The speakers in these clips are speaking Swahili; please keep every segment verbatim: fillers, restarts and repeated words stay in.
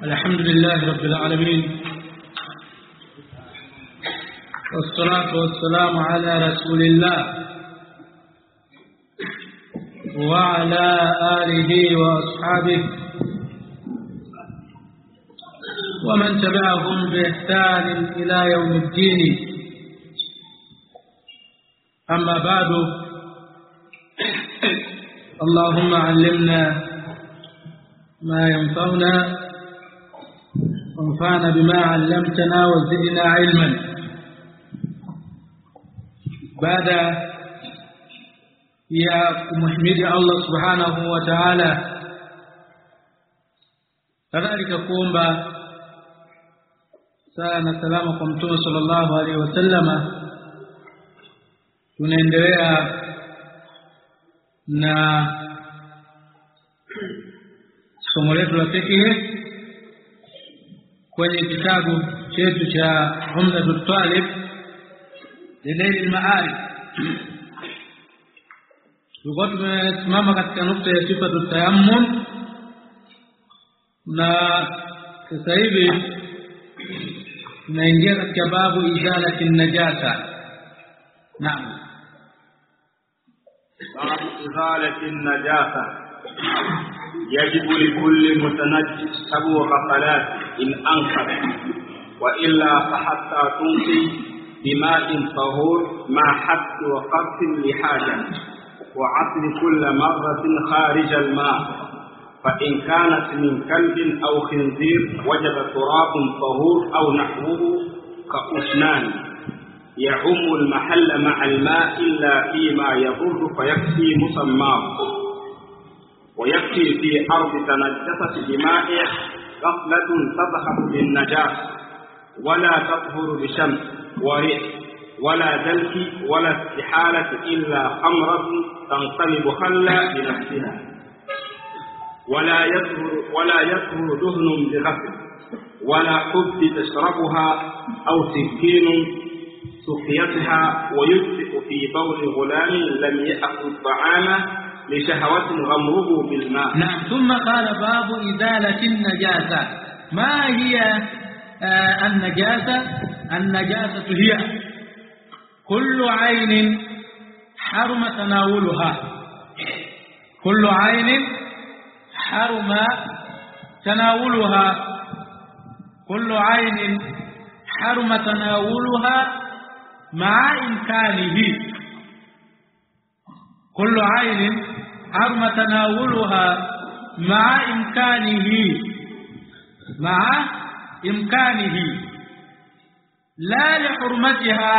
الحمد لله رب العالمين، والصلاة والسلام على رسول الله وعلى آله وأصحابه ومن تبعهم بإحسان إلى يوم الدين. أما بعد، اللهم علمنا ما ينفعنا وانفعنا بما علمتنا وزدنا علما. بعد يا محمد الله سبحانه وتعالى كذلك kuomba sana salama kwa Mtume sallallahu alaihi wasallam. Tunaendelea na somo letu la fiqh kwenye kitabu chetu cha Umdatul Talib Lilail al-Ma'arif. Tulikuwa tumesimama katika nukta ya sifatu tayammum, na sasa hivi tunaingia katika babu izalati najasa. Naam. babu izalati najasa. يجب لكل متنجس سبع غسلات إن أنكر، وإلا فحتى تنقي بماء طهور مع حث وقرص لحاجة، وعصر كل مرة خارج الماء. فإن كانت من كلب أو خنزير وجب تراب طهور أو نحوه كأسنان يعم المحل مع الماء إلا فيما يضر فيكفي مسماه، ويكفي في أرض تنجست بماء غفلة تذهب بالنجاسة، ولا تطهر بشمس وريح ولا دلك ولا استحالة إلا خمرة تنقلب خلا بنفسها، ولا يطهر ولا يطهر دهن بغسل، ولا حب تشربها أو سكين سقيتها، ويجزئ في بول غلام لم يأكل طعاما لشهوة غمره بالماء. نعم. ثم قال باب إزالة النجاسة. ما هي آه النجاسة؟ النجاسة هي كل عين حرم تناولها، كل عين حرم تناولها، كل عين حرم تناولها مع إمكانه، كل عين حرم تناولها مع إمكانه، مع إمكانه لا لحرمتها،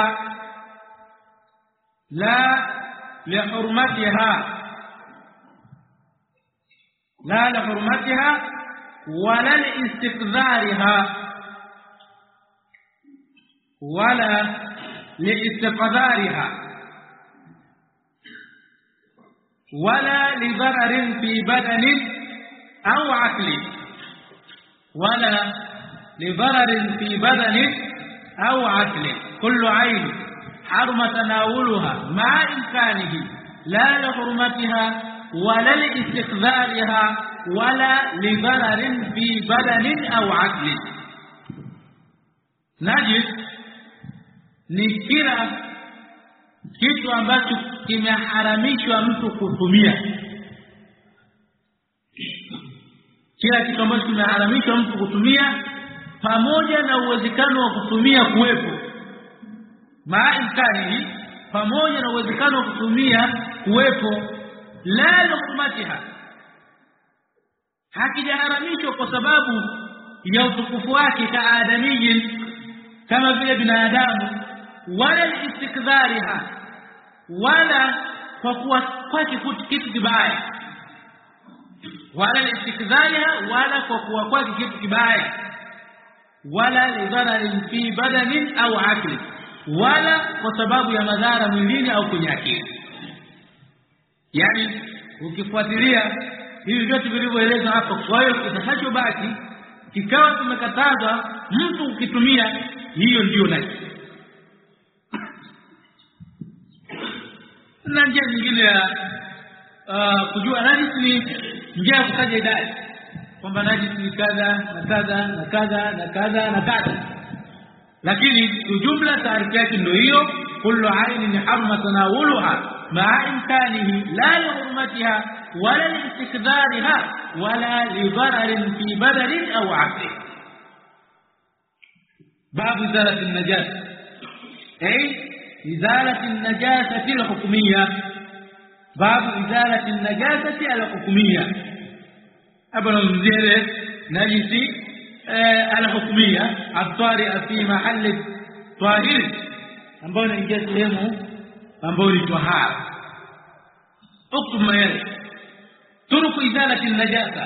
لا لحرمتها لا لحرمتها ولا لاستقذارها ولا لاستقذارها ولا لضرر في بدن أو عقل، ولا لضرر في بدن أو عقل. كل عين حرم تناولها مع إمكانه لا لحرمتها ولا لاستقذارها ولا لضرر في بدن أو عقل. نجد نكرة kitu ambacho kimeharamishwa mtu kutumia, kila kitu ambacho kimeharamishwa mtu kutumia pamoja na uwezekano wa kutumia kuwepo, maimkani, pamoja na uwezekano wa kutumia kuwepo, la lukumatiha, hakijaharamishwa kwa sababu ya utukufu wake kaadamijin, kama vile binadamu, wala istikdhariha, wala kwa kuwa kwake kitu kibaya, wala istikdhariha, wala kwa kuwa kwake kitu kibaya, wala lidhararin fi badanin au akli, wala kwa sababu ya madhara mwilini au kwenye akili. Yani ukifuatilia hivi vyote vilivyoelezwa hapa, kwa hiyo kitachobaki kikawa tumekataza mtu ukitumia, hiyo ndio najisi. Na njia nyingine ya uh, kujua najisi ni njia ya kutaja idadi. kwamba najisi kadha na kadha na kadha na kadha na kadha, lakini jumla taarifa yake ndio hiyo, kullu ainin harma tanawuluha ma'a imkanihi la li hurmatiha wala li istikdariha wala li dararin fi badanin aw 'aqli. باب إزالة النجاسة أي إزالة النجاسة الحكمية. باب إزالة النجاسة الحكمية أبنى الزهر نجسي آه الحكمية الطارئة في محل طاهر أنبونا إنجاز لهم أنبونا طهار. اكتب ما يلي. طرق إزالة النجاسة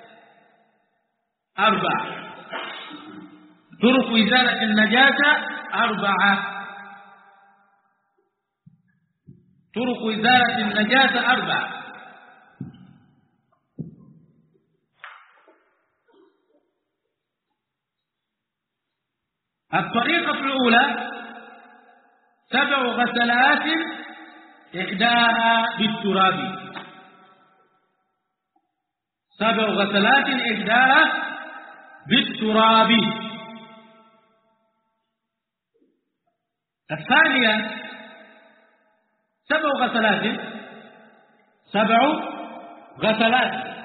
أربعة. طرق إزالة النجاسة أربعة. طرق إزالة النجاسة أربعة. الطريقة الأولى سبع غسلات إحداها بالتراب. سبع غسلات إحداها بالتراب. الثانية سبع غسلات سبع غسلات.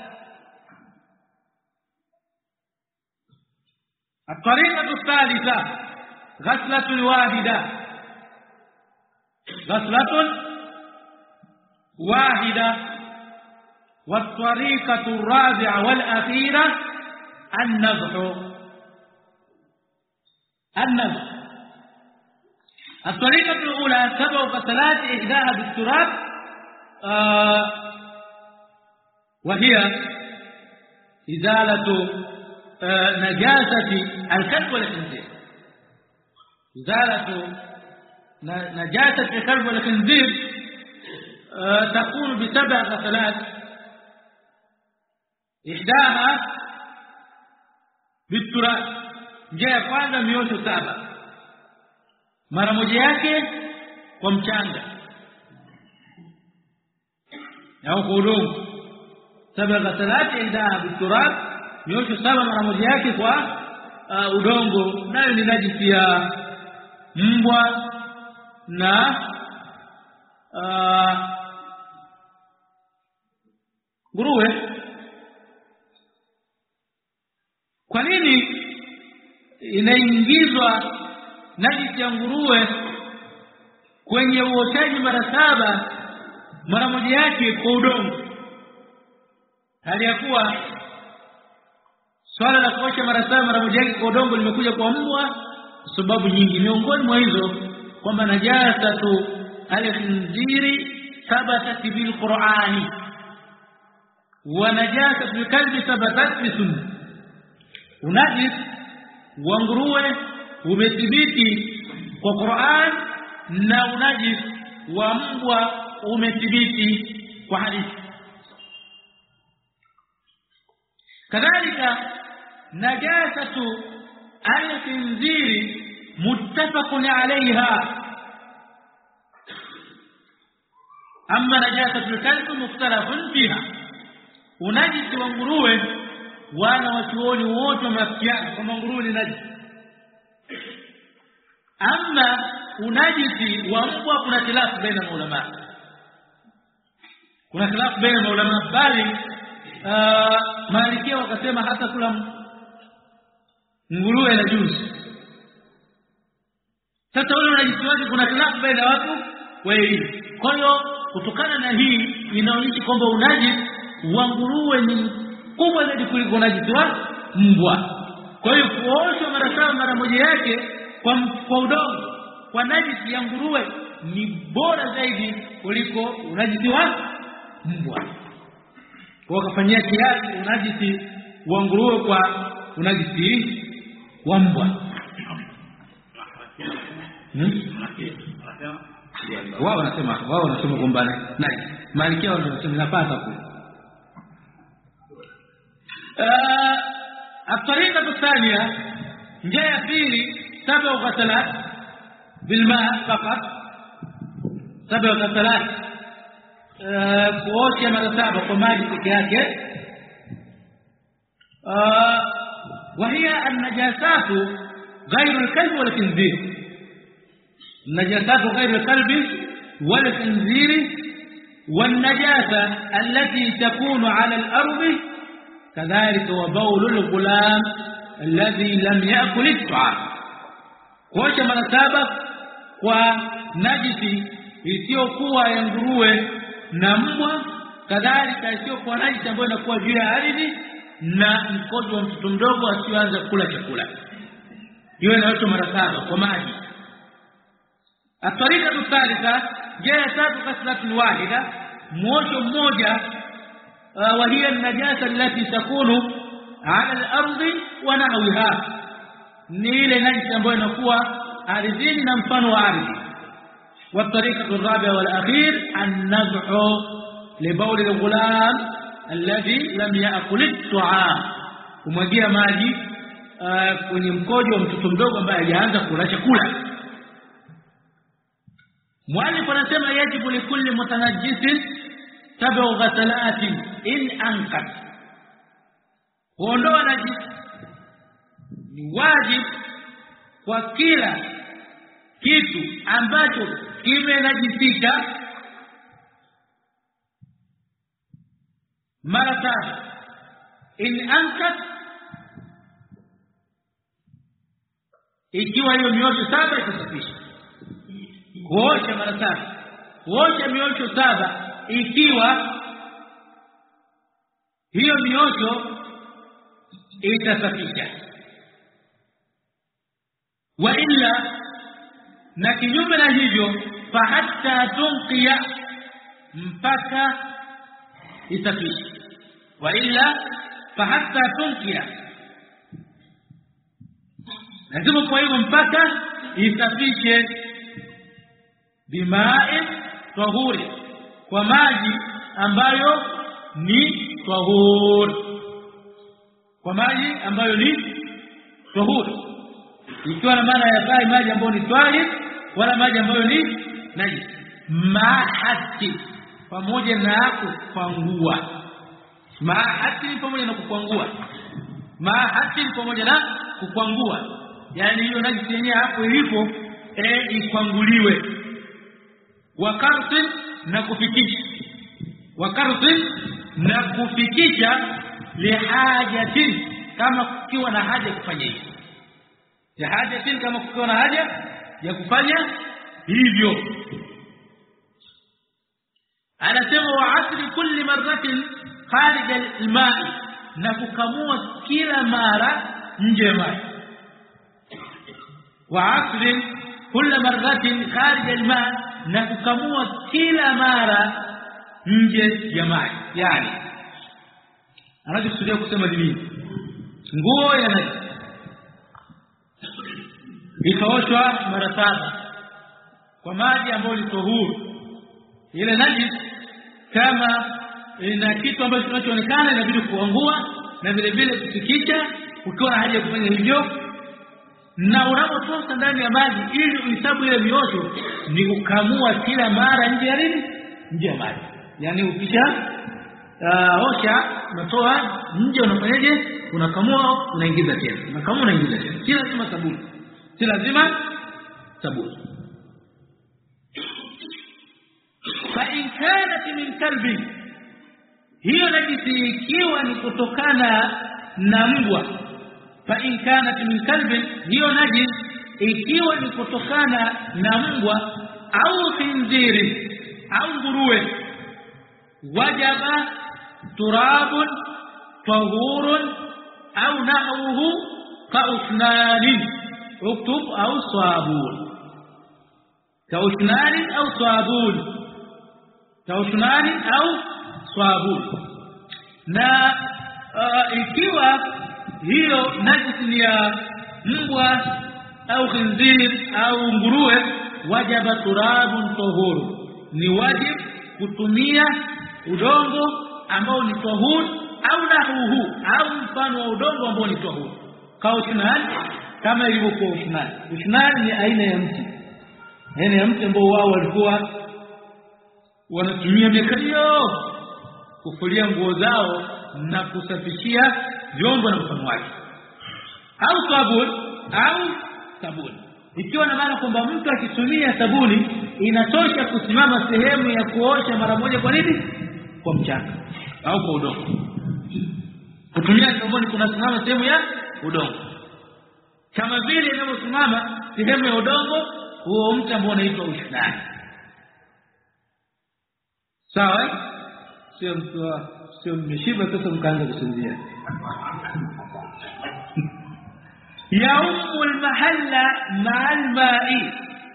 الطريقة الثالثة غسلة واحدة. غسلة واحدة. والطريقة الرابعة والأخيرة النضح. النضح. الطريقة الأولى سبع غسلات إحداها بالتراب آه وهي إزالة آه نجاسة الكلب والخنزير. إزالة نجاسة الكلب والخنزير آه تكون بسبع غسلات إحداها بالتراب. جاء kwanza miosho saba, mara moja yake kwa mchanga au kwa udongo. Saba ghasalati inda biturab, miosho saba mara moja yake kwa uh, udongo, nayo ni najisi ya mbwa na uh, nguruwe. Kwa nini inaingizwa najisi ya nguruwe kwenye uoshaji mara saba mara moja yake kwa udongo, hali ya kuwa swala la kuosha mara saba mara moja yake kwa udongo limekuja kwa mbwa sababu nyingi? Miongoni mwa hizo kwamba najasatu al-khinziri thabatat bil Qur'ani wa najasatu al-kalbi thabatat bi sunnah. Unajis wa nguruwe umethibiti kwa Qur'an na unajis wa mbwa umethibiti kwa hadithi. kadhalika najasatu al-khinziri muttafaqun alayha, amma najasatu al-kalbi mukhtalafun fiha. Unajisi wa nguruwe wana watuoni wote wameafikiana kwamba nguruwe ni najisi. Amma unajisi wa mbwa kuna khilafu baina ya ulama, kuna khilafu baina ya ulama, bali Malikia wakasema hata kula nguruwe na juzi. Sasa wale unajisi wake kuna khilafu baina ya watu wawili. Kwa hiyo kutokana na hii inaonyesha kwamba unajisi wa nguruwe ni kubwa zaidi kuliko unajisi wa mbwa. Kwa hiyo kuoshwa mara saba mara moja yake kwa kwa udongo kwa najisi ya nguruwe ni bora zaidi kuliko unajisi wa mbwa. Wakafanyia kiasi unajisi wa nguruwe kwa unajisi wa mbwa. Hmm? Wao wanasema wao wanasema kwamba najisi. Malikia wao wanasema napata ku. الطريقة الثانية جاء فيه سبع غسلات بالماء فقط. سبع غسلات kuosha mara saba kwa maji peke yake. وهي النجاسات غير الكلب والخنزير النجاسات غير الكلب والخنزير والنجاسة التي تكون على الأرض كذلك وبول الغلام الذي لم يأكل الطعام kuosha mara saba kwa najisi isiyokuwa ya nguruwe na mbwa kadhalika isiyokuwa najisi ambayo inakuwa juu ya ardhi na mkojo wa mtoto mdogo asiyoanza kula chakula hiyo inaoshwa mara saba kwa maji. الطريقه الثالثه جاءت غسله واحده موشو mmoja وهي النجاسه التي تكون على الارض ونحوها ni ile najisi ambayo inakuwa ardhini na mfano wa ardhi. والطريقه الرابعه والاخير النزع لبول الغلام الذي لم يأكل الطعام kumwagia maji kwenye mkojo wa mtoto mdogo ambaye hajaanza kula chakula. Mwalimu anasema yajibu likulli mutanajjisin tabu ghasalati in anqat kuondoa najisi ni wajibu kwa kila kitu ambacho kimenajisika mara tatu in anqat ikiwa hiyo miosho saba itasafisha kuosha mara tatu kuosha miosho saba ikiwa hiyo miosho itasafisha wa illa na kinyume na hivyo fa hatta tunqiya mpaka isafishe wa illa fa hatta tunqiya lazima kwa hivyo mpaka isafishe bima'in tahuri kwa maji ambayo ni tahur kwa maji ambayo ni tahur ikiwa na maana ya kai maji ambayo ni tahir wala maji ambayo ni najis mahati pamoja na kukwangua mahati pamoja na kukwangua mahati pamoja na kukwangua yani hiyo najis yenyewe hapo ilipo eh ikwanguliwe wakartin na kufikisha wakartin na kufikisha lihajatin kama kukiwa na haja kufanya hivyo lihajatin kama kukiwa na haja ya kufanya hivyo. Anasema wa asri kulli marratin kharij al-ma'i na kukamua kila mara nje ya maji wa asri kulli marratin kharij al-ma'i na kukamua kila mara nje ya maji yani anachokusudia kusema nini nguo ya najisi ikaoshwa mara saba kwa maji ambayo ni tahuru ile najisi kama ina kitu ambacho kinachoonekana inabidi kuangua na vile vile kusikicha ukiwa na haja ya kufanya hivyo na unapotoka ndani ya maji ili uhesabu ile miosho ni kukamua kila mara nje ya nini nje ya maji yani ukisha uh, osha unatoa nje unafanyaje unakamua unaingiza tena unakamua unaingiza tena si lazima sabuni si lazima sabuni. Fa in kanat min kalbi hiyo najisi ikiwa ni kutokana na mbwa fa in kanat min kalbi hiyo najisi ikiwa ni kutokana na mbwa au khinziri au nguruwe wajaba turabun tahurun au nahwuhu kausnanin uktub au sabun kausnanin au sabun kausnanin au sabun na uh, ikiwa hiyo najisi ya mbwa au khinzir au nguruwe wajaba turabun tahur ni wajib kutumia udongo ambao ni tahur au nahuhu au mfano wa udongo ambao ni tahur kaushnan kama ilivyokuwa ushnan ushnan ni aina ya mti aina ya mti ambao wao walikuwa wanatumia miaka hiyo kufulia nguo zao na kusafishia vyombo na mfano wake, au sabuni au sabuni, ikiwa na maana kwamba mtu akitumia sabuni inatosha kusimama sehemu ya kuosha mara moja. Kwa nini? Kwa mchanga au kwa udongo. Kutumia sabuni kunasimama sehemu ya udongo, kama vile inavyosimama sehemu ya udongo huo mtu ambao unaitwa ushdani. Sawa? Sio mtu sio mmeshiba sasa mkaanza kusinzia. يعم المحل مع الماء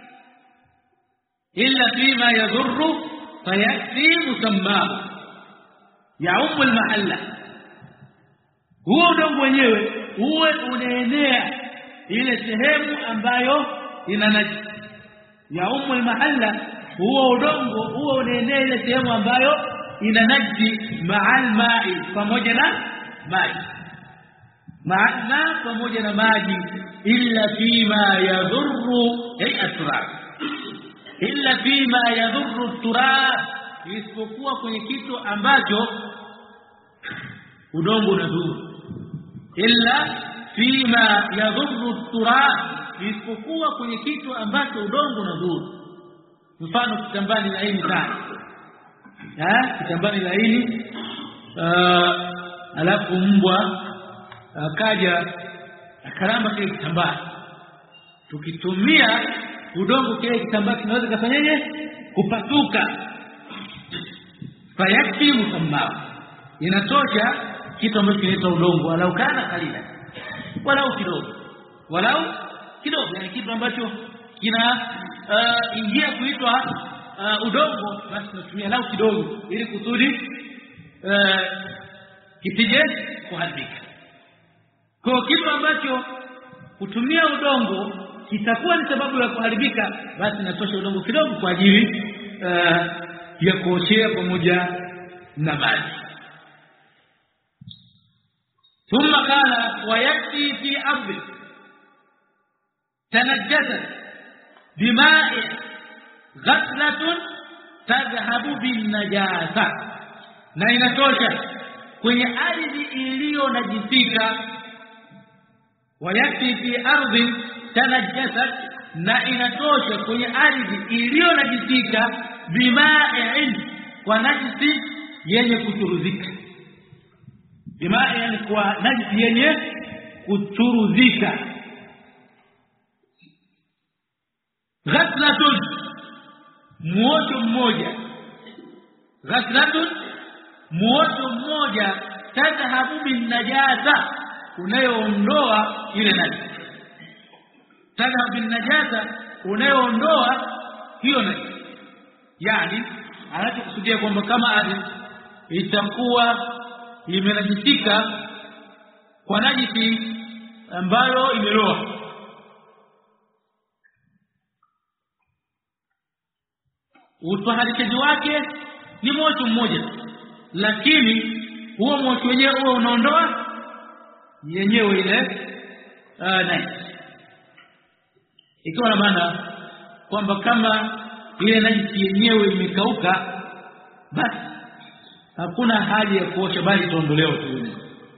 إلا فيما يضر فيأتي مسماه. يعم المحل huo udongo wenyewe uwe unaenea ile sehemu ambayo ina najisi. يعم المحل huo udongo huo unaenea ile sehemu ambayo ina najisi ma'al ma'i, pamoja na maji, maana pamoja na maji, illa fima yadhurru ay atrab, illa fima yadhurru turab, isipokuwa kwenye kitu ambacho udongo unadhuru. Illa fima yadhurru turab, isipokuwa kwenye kitu ambacho udongo unadhuru. Mfano kitambani laini sana, eh kitambani laini, uh, alafu mbwa akaja akaramba kile kitambaa, tukitumia udongo kile kitambaa kinaweza kufanyaje? Kupasuka. Fayakti musamma, inatosha kitu ambacho kinaitwa udongo, walau kana kalila, walau kidogo, walau kidogo, yani kitu ambacho kina uh, ingia kuitwa uh, udongo, basi tunatumia lau kidogo ili kusudi uh, kisije kuharibika. Kwa kitu ambacho kutumia udongo kitakuwa ni sababu ya kuharibika, basi natosha udongo kidogo kwa ajili uh, ya kuoshea pamoja na maji. Thumma qala wa yakfi fi ardi tanajjasat bima'i ghaslatun tadhhabu bin najasa, na inatosha kwenye ardhi iliyo najisika. Wayakfi fi ardhi tanajjasat, na inatosha kwenye ardhi iliyo najisika, bima'in, kwa najisi yenye kuchuruzika. Bima'in, kwa najisi yenye kuchuruzika. Ghaslatun, muosho mmoja. Ghaslatun, muosho mmoja. Tadhhabu bin najasa, unayoondoa ile najisi. Tadhhabu bin najasa, unayoondoa hiyo najisi. Yani anachokusudia kwamba kama ardhi itakuwa imenajisika kwa najisi ambayo imeloa, utaharikaji wake ni moto mmoja, lakini huo moto wenyewe huo unaondoa yenyewe ile uh, najisi. Ikiwa na maana kwamba kama ile najisi yenyewe imekauka, basi hakuna haja ya kuosha, bali itaondolewa tu.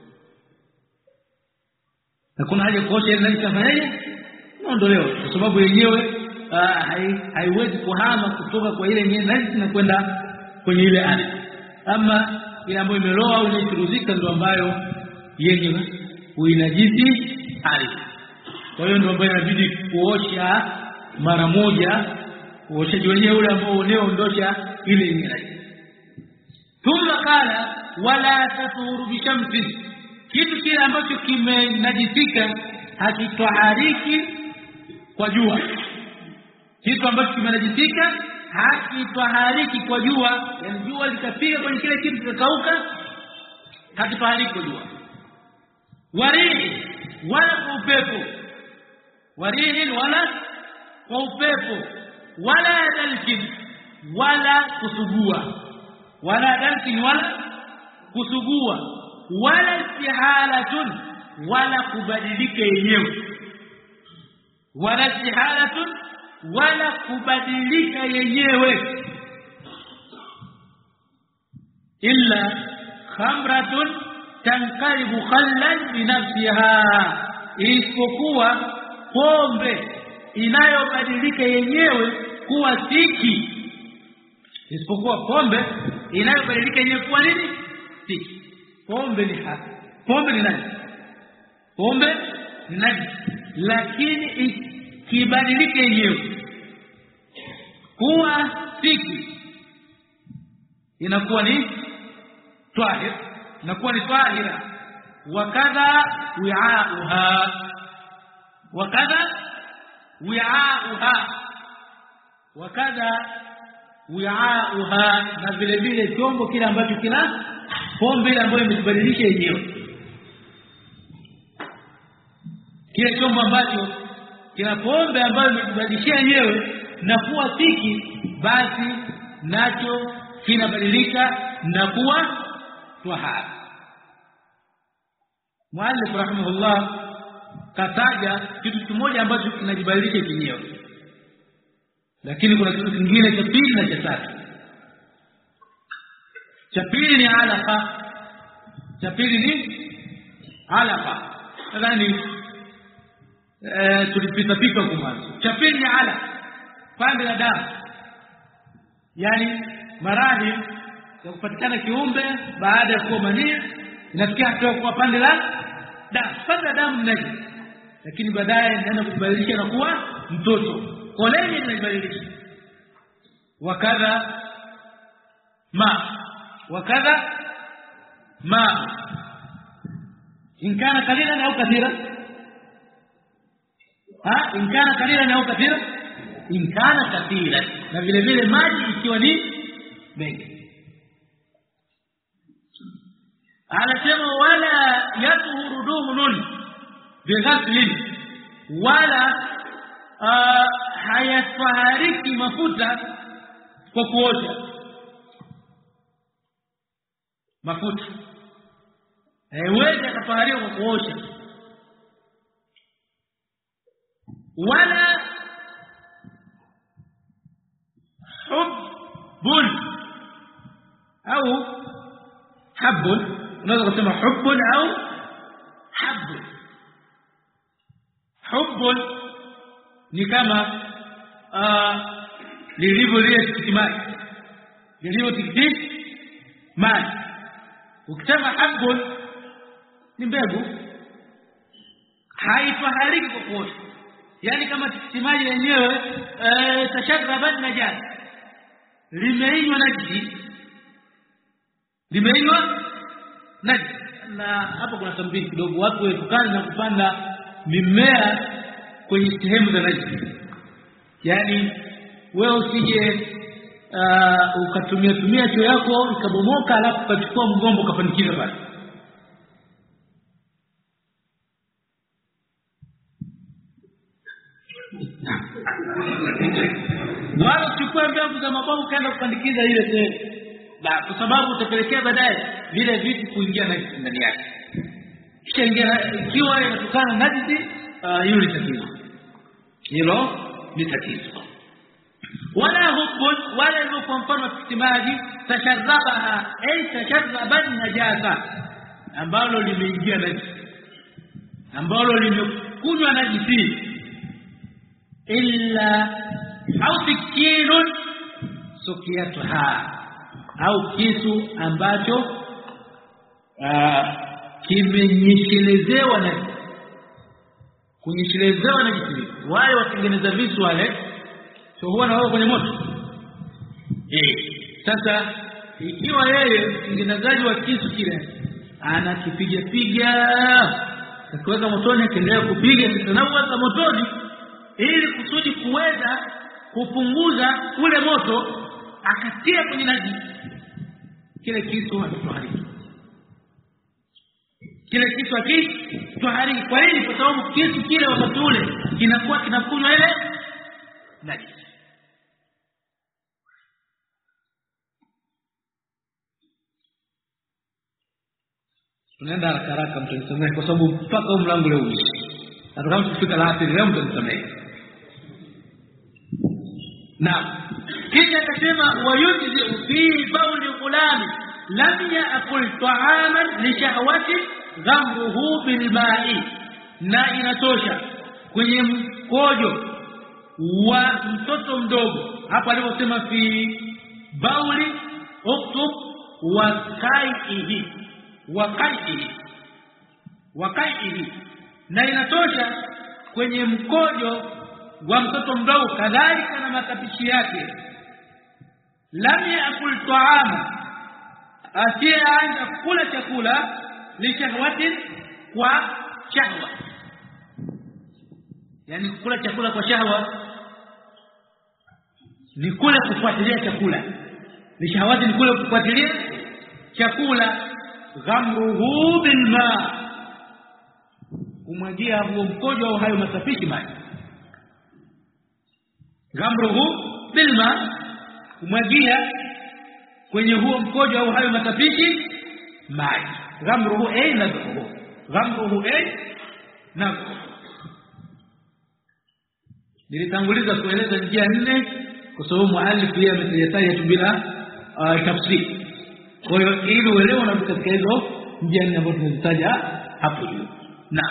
Hakuna haja ya kuosha, ile najisi tafanyaje? Inaondolewa, kwa sababu yenyewe uh, haiwezi kuhama kutoka kwa ile yenyewe najisi na kwenda kwenye ile ardhi. Ama ile ambayo imeloa au inachuruzika ndio ambayo yenyewe huinajisi ardhi. Kwa hiyo ndio ambayo inabidi kuosha mara moja, uoshaji wenyewe ule ambao unaondosha ile yenyewe. Thumma qala wala tatuhuru bishamsi, kitu kile ambacho kimenajisika hakitwahariki kwa jua. Kitu ambacho kimenajisika hakitwahariki kwa jua, yani jua likapiga kwenye kile kitu kikauka, hakitwahariki kwa jua. Warihi, wala kwa upepo. Warihi, wala kwa upepo. Wala dalkin, wala kusugua. Wala dalkin, wala kusugua. Wala istihalatun, wala kubadilika yenyewe. Wala istihalatun, wala kubadilika yenyewe. Illa khamratun tankaribu khallan bi nafsiha, isipokuwa pombe inayobadilika yenyewe kuwa siki, isipokuwa pombe inayobadilika yenyewe kuwa nini? Siki. Pombe ni haki, pombe ni nani? Pombe ni nani? Lakini ikibadilika yenyewe kuwa siki inakuwa ni tahir, inakuwa ni tahira. Wakadha wi'auha, wakadha wi'auha, wakadha wi'auha, na vile vile chombo kile ambacho kina pombe ile ambayo imebadilisha yenyewe, kile chombo ambacho kina pombe ambayo imebadilisha yenyewe na kuwa siki, basi nacho kinabadilika na kuwa tahara. Muallif rahimahullah kataja kitu kimoja ambacho kinajibadilisha yenyewe, lakini kuna kitu kingine cha pili na cha tatu. Cha pili ni alaqa, cha pili ni alaqa. Nadhani eh tulipita pita huko mwanzo. Cha pili ni alaqa, pande la damu, yani maradhi ya kupatikana kiumbe baada ya kuwa manii inafikia hatua kwa pande la damu. Pande la damu ni nini? Lakini baadaye inaenda kubadilisha na kuwa mtoto. Koleni inabadilisha. Wakadha ma, wakadha ma, in kana qalilan au kathira, ha in kana qalilan au kathira, in kana kathira, na vile vile maji ikiwa ni mengi. Anasema wala yatuhuru dumun bighaslin, wala hayafahariki mafuta kwa kuosha. Mafuta haiwezi kufaharika kwa kuosha. Wala hubbun au habbun, unaweza kusema hubbun au habbun. Hubbun ni kama lilivyo lile tikiti maji, lilivyo tikiti maji. Ukisema habbun ni mbegu, haifahariki kwa kuosha. Yani kama tikiti maji lenyewe tasharrabat najasa, limeinywa najisi, limeinywa najisi. Na hapa kuna tambiki kidogo, watu waepukane na kupanda mimea kwenye sehemu za najisi. Yani wewe usije uh, ukatumia tumia choo yako ikabomoka alafu ukachukua mgombo ukafanikiza pale. Wala chukua mbegu za mababu kaenda kupandikiza ile sehemu, na kwa sababu utapelekea baadaye vile vitu kuingia ndani yake. Kisha ingia ikiwa inatokana na najisi, uh, hiyo ni tatizo. Hilo ni tatizo. Wala hubbun, wala hivyo kwa mfano tikitimaji tasharrabaha, ay tasharraban najasa, ambalo limeingia najisi, ambalo limekunywa najisi. Illa au sikilun sukiyatuha, au kisu ambacho uh, kimenyeshelezewa na kunyeshelezewa na najisi. Wale watengeneza visu wale sio huwa na wao kwenye moto. Eh, sasa ikiwa yeye mtengenezaji wa kisu kile anakipiga piga akiweka motoni, akiendelea kupiga kitanawa motoni ili kusudi kuweza kupunguza ule moto, akatia kwenye najisi, kile kisu hakitohariki, kile kisu hakitohariki. Kwa nini? Kwa sababu kisu kile wakati ule kinakuwa kinakunywa ile najisi. Tunaenda haraka haraka, mtanisamehe kwa sababu mpaka huu mlango leo uishi. Hata kama tukifika la asili leo mtanisamehe. Na kisha akasema wayujzi fi bauli gulami, lam ya'kul ta'aman li shahwati ghamruhu bil ma'i, na inatosha kwenye mkojo wa mtoto mdogo hapa aliposema fi bauli uktub wa qaihi wa qaihi wa qaihi, na inatosha kwenye mkojo wa mtoto mdogo kadhalika na matapishi yake. Lam yakul ta'ama, asiyeanza kula chakula li shahwatin, kwa shahwa, yani kula chakula kwa shahwa ni kule kufuatilia chakula, ni shahawati ni kule kufuatilia chakula. Ghamruhu bilma, kumwagia huo mkojo au hayo masafishi maji. Ghamruhu bilma, kumwagia kwenye huo mkojo au hayo masafishi maji. Ghamruhu ay nadhuhu, ghamruhu ay nadhuhu. Nilitanguliza kueleza njia nne kwa sababu muallif pia ametaja bila uh, tafsiri. Kwa hiyo ili uelewe na katika hizo njia nne ambazo tunazitaja hapo juu. Naam.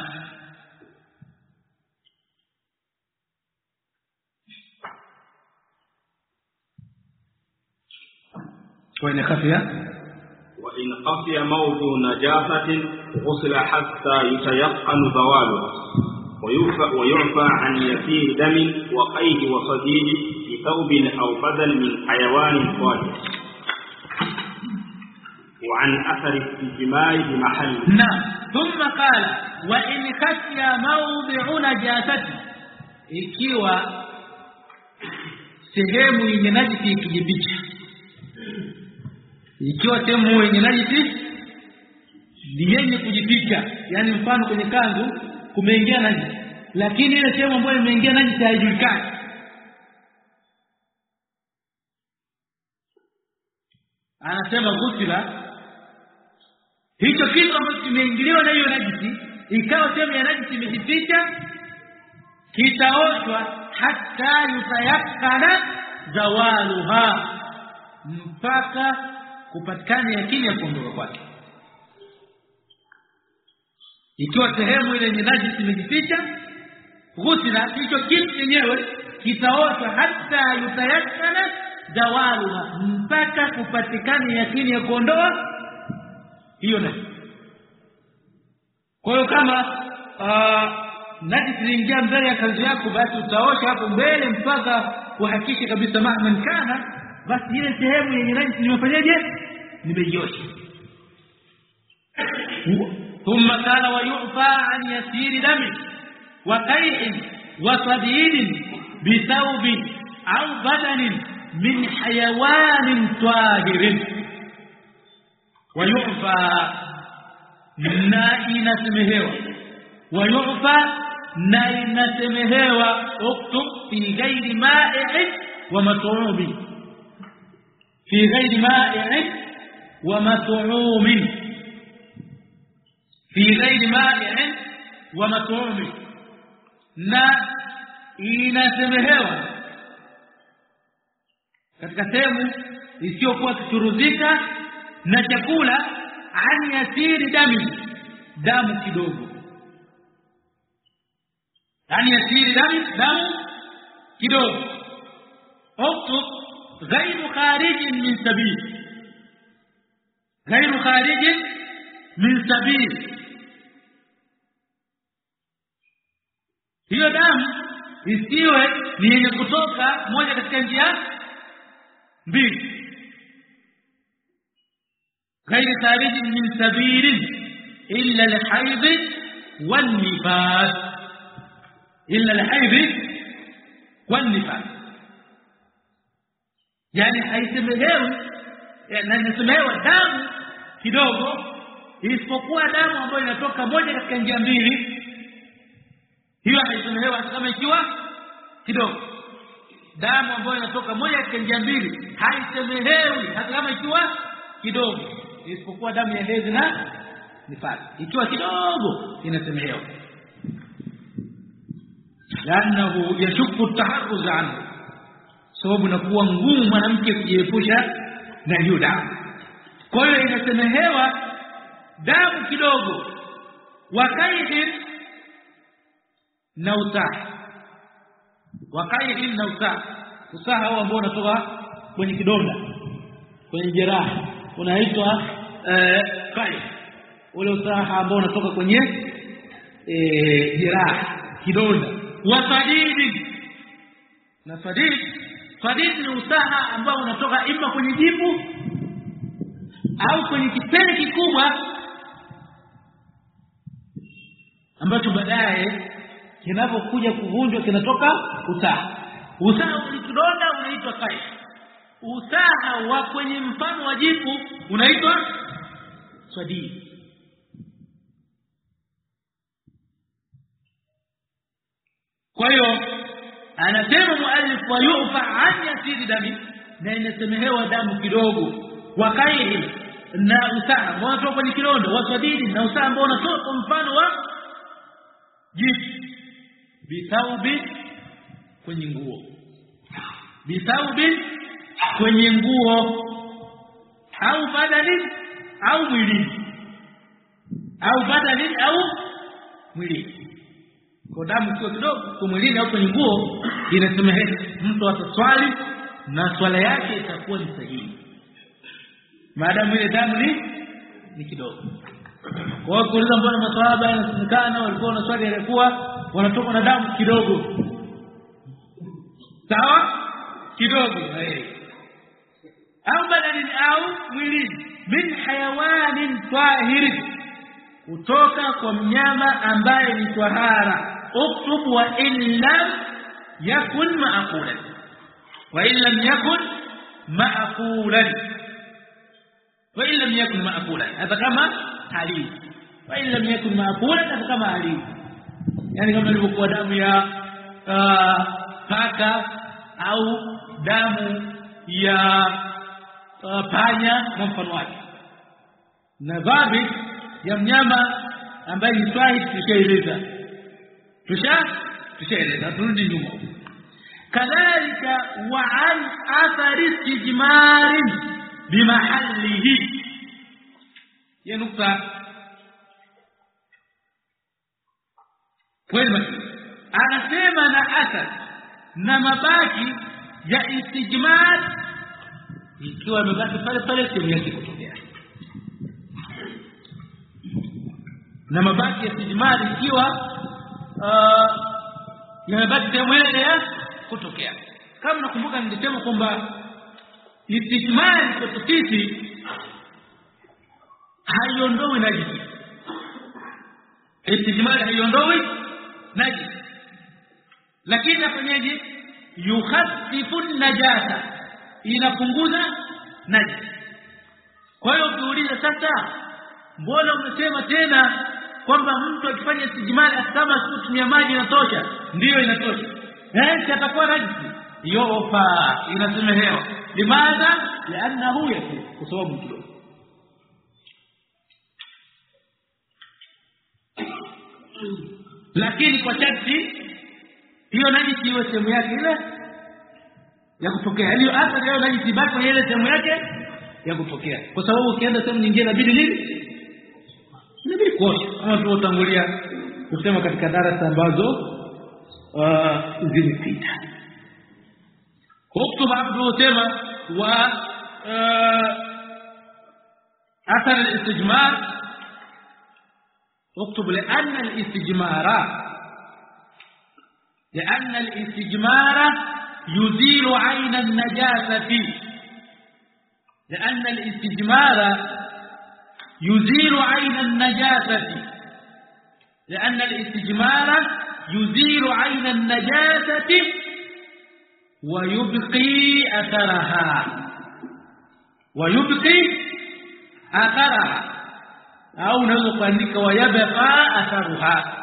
Kwa ina khafia wa in khafiya mawdu najasatin ghusila hatta yatayaqqan zawalu wa yu'fa an yasir damin wa qayhi wa sadidi ثوب أو بدل من حيوان طاهر وعن أثر الاجتماع بمحل. نعم. ثم قال وإن خشي موضع نجاسة, ikiwa sehemu yenye najisi ikijificha, ikiwa sehemu yenye najisi ni yenye kujificha, yani mfano kwenye kanzu kumeingia najisi lakini ile sehemu ambayo imeingia najisi haijulikani, anasema ghusila, hicho kitu ambacho kimeingiliwa na hiyo najisi ikawa sehemu ya najisi imejificha, kitaoshwa hata yutayakana zawaluha, mpaka kupatikana yakini ya kuondoka kwake. Ikiwa sehemu ile yenye najisi imejificha, ghusila, hicho kitu chenyewe kitaoshwa hata yutayakana zawaluha, mpaka kupatikana yakini ya kuondoa hiyo najisi. Kwa hiyo kama uh, najisi iliingia mbele ya kanzu yako, basi utaosha hapo mbele mpaka kuhakikisha kabisa mahman kana, basi ile sehemu yenye najisi nimefanyaje, nimeiosha. Thumma kana wa yu'fa an yasiri dami wa qai'in wa sadidin bi thawbin au badanin min hayawanin tahirin. Wa yu'fa, na inasemehewa, wa yu'fa, na inasemehewa, uktub fi ghairi ma'i'in wa mat'umin, fi ghairi ma'i'in wa mat'umin, fi ghairi ma'i'in wa mat'umin, na inasemehewa katika sehemu isiyokuwa kuchuruzika na chakula, an yasiri dami, damu kidogo, an yasiri dami, damu kidogo. uktub ghairu kharijin min sabil, ghairu kharijin min sabil, hiyo damu isiwe ni yenye kutoka moja katika njia mbili. غير خارج من سبيل إلا الحيض والنفاس، إلا الحيض والنفاس، يعني haisemehewi, yani inasemehewa damu kidogo, isipokuwa damu ambayo inatoka moja katika njia mbili, hiyo haisemehewa kama ikiwa kidogo. Damu ambayo inatoka moja katika njia mbili haisemehewi hata kama ikiwa kidogo, isipokuwa damu ya hedhi na nifasi, ikiwa kidogo inasemehewa. Lanahu yashukku taharruz anhu, sababu inakuwa ngumu mwanamke kujiepusha na hiyo damu. Kwa hiyo inasemehewa damu kidogo, wakaihi na usaha, wakaihi na usaha. Usaha huo ambao unatoka kwenye kidonda, kwenye jeraha, unaitwa eh, kai. Ule usaha ambao unatoka kwenye eh, jeraha, kidonda. Wasadidi na sadidi, sadidi ni usaha ambao unatoka ima kwenye jipu au kwenye kipele kikubwa ambacho baadaye kinapokuja kuvunjwa kinatoka usaha. Usaha wa kidonda unaitwa kai. Usaha wa kwenye mfano wa jipu unaitwa sadidi. Kwa hiyo anasema muallif wa yufa an yasiri dami, na inasemehewa damu kidogo, wakaihi na usaha ambao unatoka kwenye kidonda, wasadidi na usaha ambao unatoka mfano wa jipu, bitaubi kwenye nguo, bitaubi kwenye nguo, au badali au mwili, au badali au mwili. Kwa damu sio kidogo kwa mwili au kwenye nguo, inasemehewa. Mtu ataswali na swala yake itakuwa ni sahihi maadamu ile damu ni ni kidogo. Kwa hiyo kuuliza mbona maswahaba yanasemekana walikuwa na swali yalikuwa wanatoka na damu kidogo, sawa, kidogo eh, au badali au mwili, min hayawanin tahir, kutoka kwa mnyama ambaye ni tahara. Uktub wa illa yakun ma'qulan, wa illa yakun ma'qulan, wa illa yakun ma'qulan, hata kama halii, wa illa yakun ma'qulan, hata kama halii. Yani kama ilivyokuwa damu ya uh, paka au damu ya uh, panya na mfano wake, na baadhi ya mnyama ambaye ni swahili tushaeleza tusha tushaeleza turudi nyuma. Kadhalika wa an athari istijmar bimahallihi, ya nukta kweli. Anasema na athar na mabaki ya istijmar, ikiwa mabaki pale pale sehemu yake kutokea, na mabaki ya istijmar ikiwa Uh, yamebaki sehemu ile ya kutokea. Kama nakumbuka nilisema kwamba istijmar kwa sisi haiondoi najisi, istijmar haiondoi najisi, lakini afanyaje? Yukhafifu najasa, inapunguza najisi. Kwa hiyo ukiuliza sasa, mbona umesema tena kwamba mtu akifanya istijmar kama kutumia maji inatosha? Ndiyo inatosha. Eh, atakuwa najisi, yofa inasemehewa. Limadha? Lianahu yakun, kwa sababu kidogo. Lakini kwa sharti hiyo najisi iwe sehemu yake ile ya kutokea. Hiyo hata hiyo najisi baki kwenye ile sehemu yake ya kutokea, kwa sababu ukienda sehemu nyingine inabidi nini? Inabidi kuosha, kama tulivyotangulia kusema katika darasa ambazo uh, zilipita. Hukumu hapo tunasema wa uh, athar al-istijmar. اكتب لأن الاستجمار لأن الاستجمار يزيل عين النجاسة لأن الاستجمار يزيل عين النجاسة لأن الاستجمار يزيل عين النجاسة ويبقي أثرها ويبقي أثرها au unaweza kuandika wayabqa atharuha.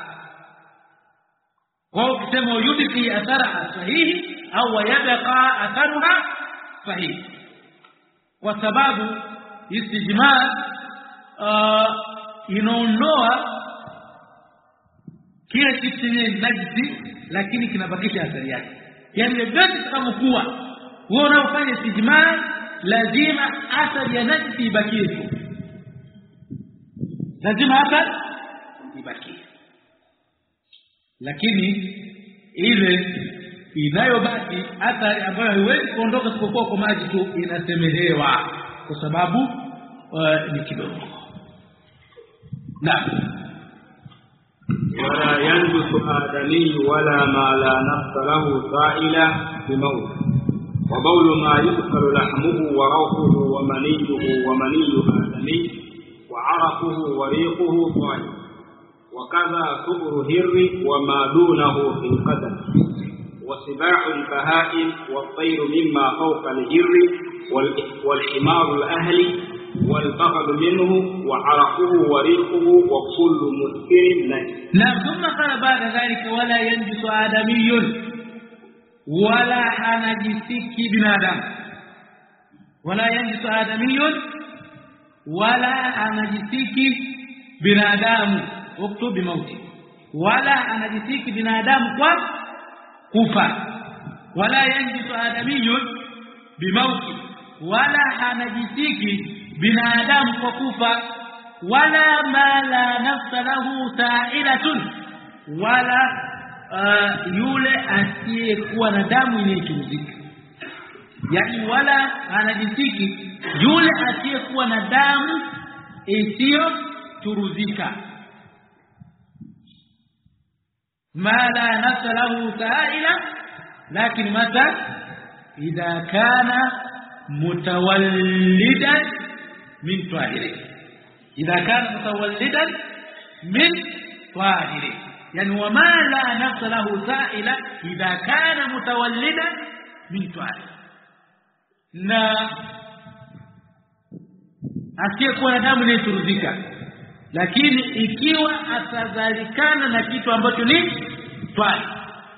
Kwa ukisema yubqi atharaha sahihi au wayabqa atharuha sahihi, kwa sababu istijmar uh, inaondoa kile kitu chenye najisi lakini kinabakisha athari yake. Yani vyote kama kuwa wewe unafanya istijmar lazima athari ya najisi ibakie, lazima athari ibakie. Lakini ile inayobaki athari ambayo haiwezi kuondoka isipokuwa kwa maji tu inasemehewa kwa sababu uh, ni kidogo. Na wala yanjusu adami wala ma la nafsa lahu sa'ila bimaut wa bawlu ma yukalu lahmuhu wa rawquhu wa maniyuhu wa maniyu adami wa araquhu wa riquhu sa'il wa kadha subru hirri wa ma dunahu fil qadam وسباع البهائم والطير مما فوق الهر والحمار الأهلي والبغل منه وعرقه وريقه وكل مسكر نجس. نعم. ثم قال بعد ذلك ولا ينجس آدمي ولا حنجسك بنادم. ولا ينجس آدمي ولا حنجسك بنادم اكتب بموته. ولا حنجسك بنادم kufa. Wala yanjisu adamiyun bimauti, wala hanajisiki binadamu kwa kufa. Wala ma la nafsa lahu sa'ilatun, wala uh, yule asiyekuwa na damu inayochuruzika. Yani wala hanajisiki yule asiyekuwa na damu isiyochuruzika. ما لا نفس له سائلة، لكن متى إذا كان متولدا من طاهر. إذا كان متولدا من طاهر يعني وما لا نفس له سائلة إذا كان متولدا من طاهر. na asiyekuwa na damu inayochuruzika, lakini ikiwa atazalikana na kitu ambacho ni twali,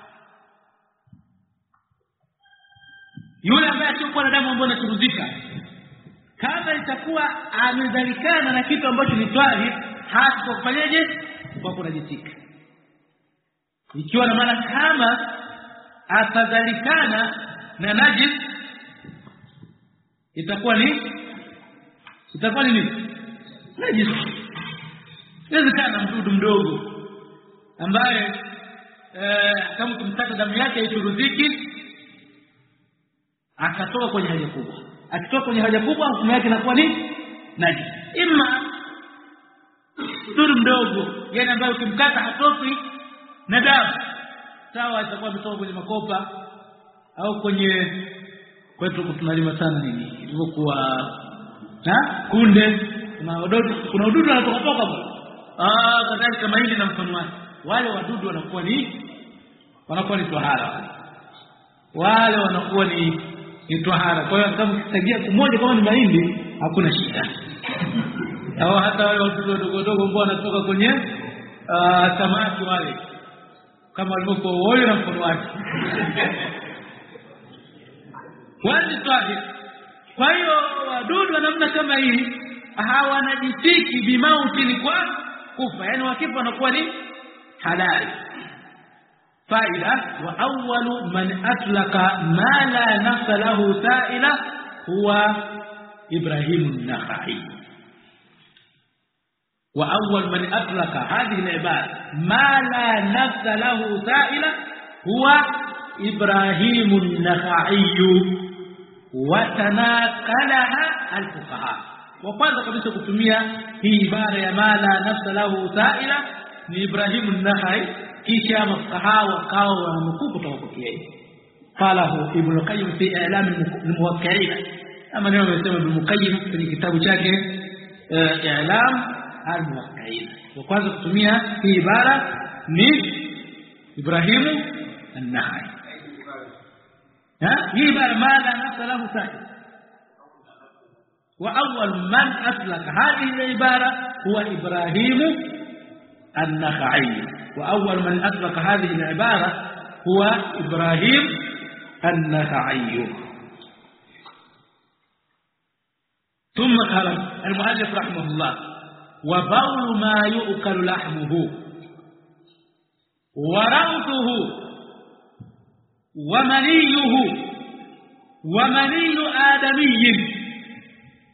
yule ambaye atakuwa na damu ambayo inachuruzika, kama itakuwa amezalikana na kitu ambacho ni twali, hata kwa kufanyaje? Kwa kunajisika. Ikiwa na maana kama atazalikana na najis, itakuwa ni itakuwa ni nini? Najis. Inawezekana mdudu mdogo ambaye eh, kama kumkata damu yake haichuruziki, akatoka kwenye haja kubwa. Akitoka kwenye haja kubwa, hukumu yake inakuwa ni najis. Ima mdudu mdogo, yani ambaye ukimkata hatoki na damu, sawa, itakuwa imetoka kwenye makopa au kwenye kwetu tunalima sana nini ilivyokuwa ha kunde, kuna wadudu kuna wadudu wanatoka toka ah kadhalika mahindi na mfano wake. Wale wadudu wanakuwa ni wanakuwa ni tahara, wale wanakuwa ni ni tahara. Kwa hiyo kama ukitagia kumoja kama ni mahindi hakuna shida. Au hata wale wadudu wadogo wadogo ambao wanatoka kwenye uh, samaki wale kama walivyokuwa wale na mfano wake wale tahara. Kwa hiyo wadudu wa namna kama hii hawanajisiki bimauti, ni kwa kufa, yani wakifa wanakuwa ni halali. Faida: wa awwalu man atlaqa ma la nafsa lahu sa'ila huwa Ibrahim an-Nakhai. wa awwal man atlaqa hadhihi al-ibada ma la nafsa lahu sa'ila huwa Ibrahim an-Nakhai watanakalaha al-fuqaha. Wa kwanza kabisa kutumia hii ibara ya ma la nafsa lahu sa'ila ni Ibrahim an-Nakhai, kisha mafuqaha wakao wanamkuu kutoka kwa yeye. Qalahu Ibn Qayyim fi I'lam al-Muwakkirin, ama ndio amesema Ibn Qayyim kwenye kitabu chake I'lam al-Muwakkirin. Wa kwanza kutumia hii ibara ni Ibrahim an-Nakhai. ها يبقى ما لا نفس له سائل. وأول من أطلق هذه العبارة هو إبراهيم النخعي. وأول من أطلق هذه العبارة هو إبراهيم النخعي. ثم قال المؤلف رحمه الله: وبول ما يؤكل لحمه وروثه ومنيه ومني آدمي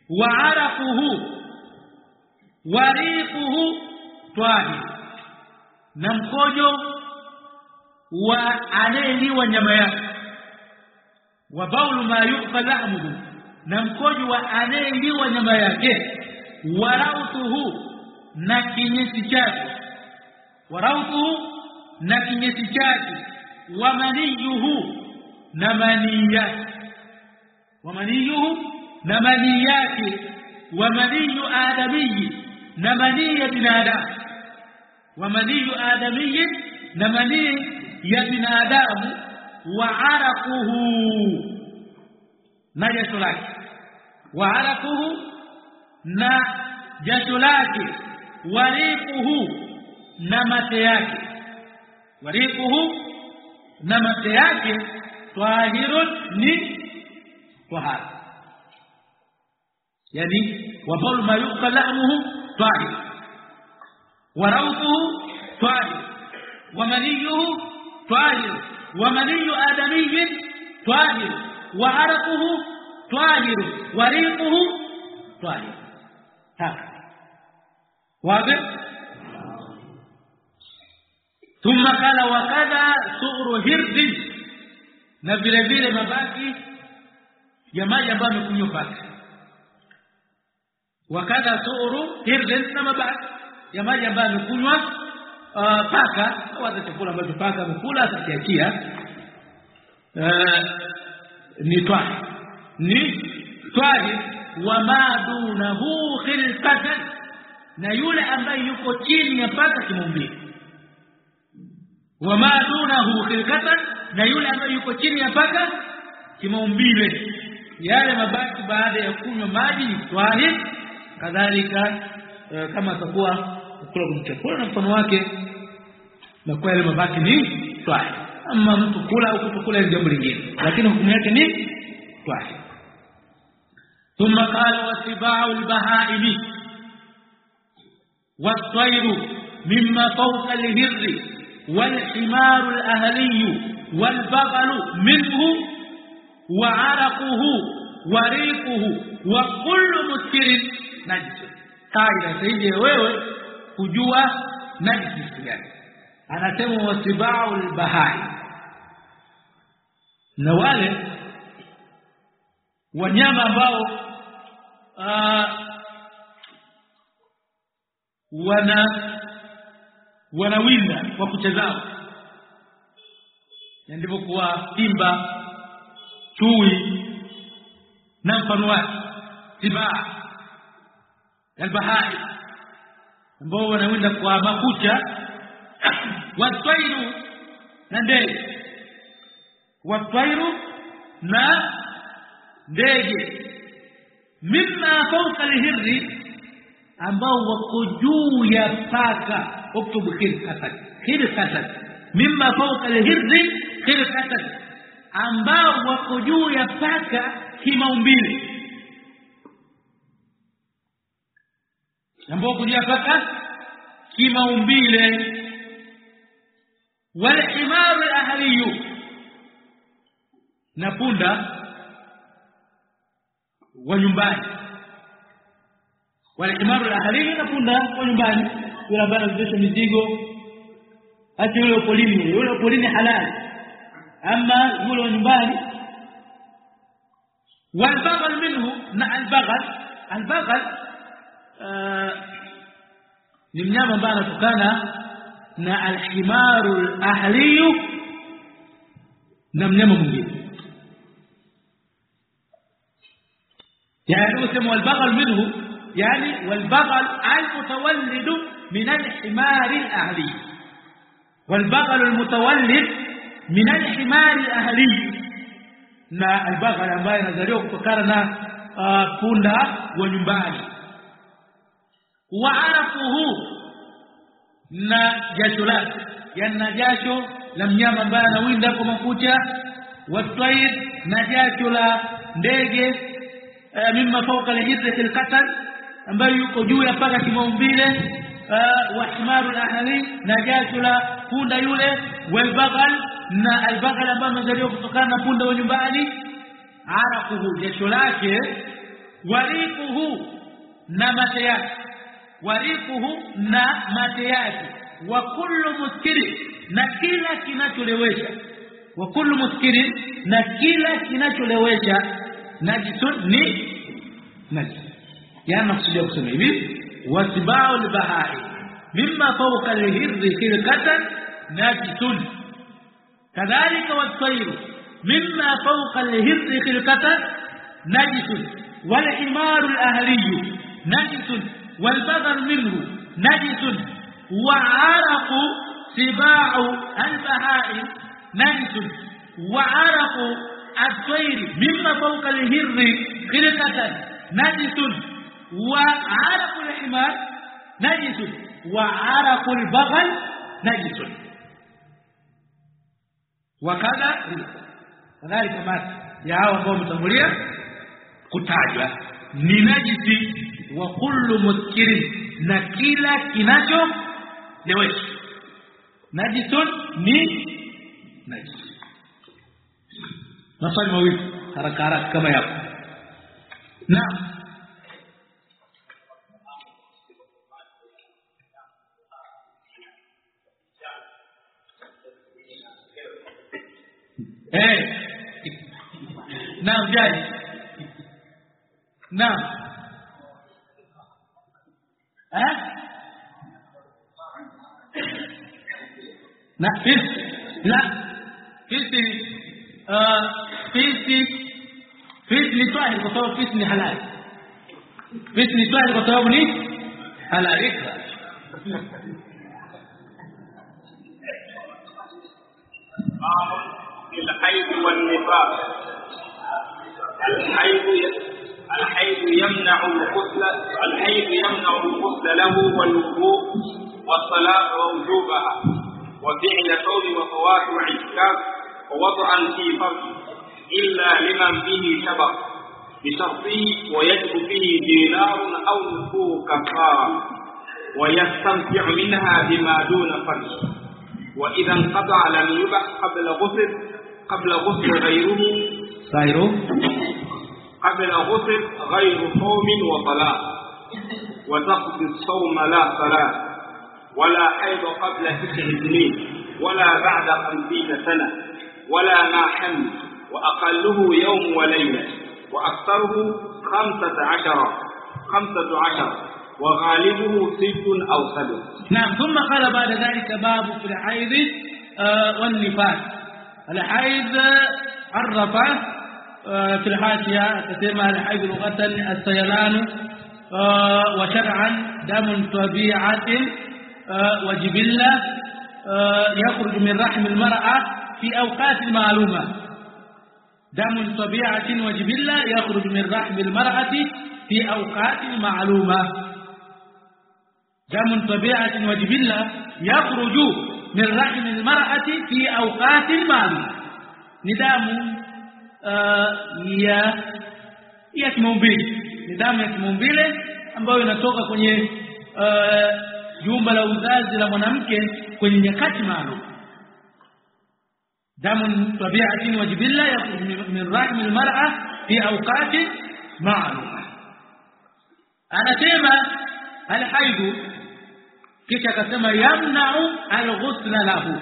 wa araquhu wa riquhu tahir, na mkojo wa anayeliwa nyama yake, wa baulu ma yuqal lahmuhu, na mkojo wa anayeliwa nyama yake, wa rautuhu, na kinyesi chake, wa rautuhu, na kinyesi chake, wa maniyuhu, na manii yake, wa maniyuhu, na manii yake, wa maniyu adamiyyi, na manii ya binadamu, wa maniyu adamiyyi, na manii ya binadamu, wa araquhu, na jasho lake, wa araquhu, na jasho lake, wa riquhu, na mate yake, wa riquhu, na mate yake, tahirun, ni tahara, yani wa bawl ma yuqal lahmuhu tahir, wa rawtuhu tahir, wa maniyuhu tahir, wa maniyu adamiyyin tahir, wa araquhu tahir, wa riquhu tahir. haka wazi. ثم قال وكذا سؤر hirdi, na vile vile mabaki ya maji ambayo amekunywa paka. Wakadha suuru hirdi, na mabaki ya maji ambayo amekunywa uh, paka, au chakula ambacho paka amekula atakiachia, uh, ni twahir, ni twahir. Wa madunahu khilqatan, na yule ambaye yuko chini ya paka kimaumbile. Wa madunahu khilqatan, na yule ambaye yuko chini ya paka kimaumbile, yale mabaki baada ya kunywa maji ni twahir. Kadhalika uh, kama atakuwa kula kwa chakula na mfano wake, na kwa yale mabaki ni twahir. Ama mtu kula au kutokula ni jambo lingine, lakini hukumu yake ni twahir. ثم قال واتباع البهائم والطير مما فوق الهر والحمار الأهلي والبغل منه وعرقه وريقه وكل مسكر نجس. قاعده sahihi wewe kujua najisi gani. Anasema wasibau albahai, na wale wanyama ambao uh, wana wanawinda kwa kuchezao, ndivyo kuwa simba, chui na mfano wake, sibaa albahai ambao wanawinda kwa makucha, watwairu, na ndege, watwairu, na ndege, mimma fawqa al-hirri, ambao wako juu ya paka. Uktubu khilqatan, khilqatan, mimma fawqa al-hirri khilqatan, ambao wako juu ya paka kimaumbile, ambao wako juu ya paka kimaumbile. Wal himar al-ahli, na punda wa nyumbani. Wale himaru al-ahli, na punda wa nyumbani, yule ambaye anabebesha mizigo, hata yule polini, yule polini halali, ama yule wa nyumbani. Walbaghal minhu, na albaghal, albaghal ni mnyama ambaye anatokana na alhimaru al-ahli na mnyama mwingine. يعني اسمه البغل منه، يعني والبغل المتولد من الحمار الأهلي، والبغل المتولد من الحمار الأهلي. na albaghal ambaye anazaliwa kutokana na uh, punda wa nyumbani. Wa arafuhu, na jasho lake, yana jasho la mnyama ambaye anawinda kwa makucha. Wa tayr, na jasho la ndege, mimma fawqa al-hirri khilqatan, ambayo yuko juu ya paka kimaumbile. Wa himaru al-ahli, na jasho la punda yule. Wal baghal, na al-baghal ambaye anazaliwa kutokana na punda wa nyumbani. Araquhu, jasho lake, wariquhu na mate yake wariquhu na mate yake wa kullu muskirin na kila kinacholewesha wa kullu muskirin na kila kinacholewesha najisun ni najis yani nakusudia kusema hivi wasibau al-bahai mimma fawqa al-hirri khilqatan najisun kadhalika wat-tayr mimma fawqa al-hirri khilqatan najisun wal-himaru al-ahli najisun wal-baghal minhu najisun wa'araqu sibau al-bahai najisun wa'araqu الطير مما فوق الهر خلقة نجس وعرق الحمار نجس وعرق البغل نجس وكذا كذلك ما ya hao ambao mtambulia kutajwa ni najisi wa kullu muskirin na kila kinacho lewesha najisun ni najisi maswali mawili haraka haraka kama yapo naam eh naam jaji naam eh na fisi la fisi uh fisi fisi ni tahir kwa sababu fisi ni halali fisi ni tahir kwa sababu ni halali الحيض والنفاس الحيض الحيض يمنع الغسل الحيض يمنع الغسل له والوضوء والصلاة ووجوبها وفعل صوم وفوات واعتكاف ووضعا في فرض إلا لمن به شبه بشرطه ويجب فيه دينار أو نصف كفارة ويستمتع منها بما دون فرج وإذا انقطع لم يبح قبل غسل قبل غسل غيره غيره قبل غسل غير صوم وصلاة وتقضي الصوم لا صلاة ولا حيض قبل تسع سنين ولا بعد خمسين سنة ولا ما حمل وأقله يوم وليلة وأكثره خمسة عشر خمسة عشر وغالبه ست أو سبع. نعم. ثم قال بعد ذلك باب في الحيض آه والنفاس. الحيض عرف آه في الحاشية تسمى الحيض لغة السيلان آه وشرعا دم طبيعة آه وجبلة آه يخرج من رحم المرأة في أوقات معلومة. دم طبيعة وجبلة يخرج من رحم المرأة في أوقات معلومة. دم طبيعة وجبلة يخرج من رحم المرأة في أوقات معلومة. ندام ya ya kimaumbile, nidhamu ya kimaumbile ambayo inatoka kwenye jumba la uzazi la mwanamke kwenye nyakati maalum. Damu tabi'atin wa jibilla yakhruju min rahim almar'a fi awqatin ma'luma. Anasema alhaid, kisha akasema yamna'u alghusla lahu.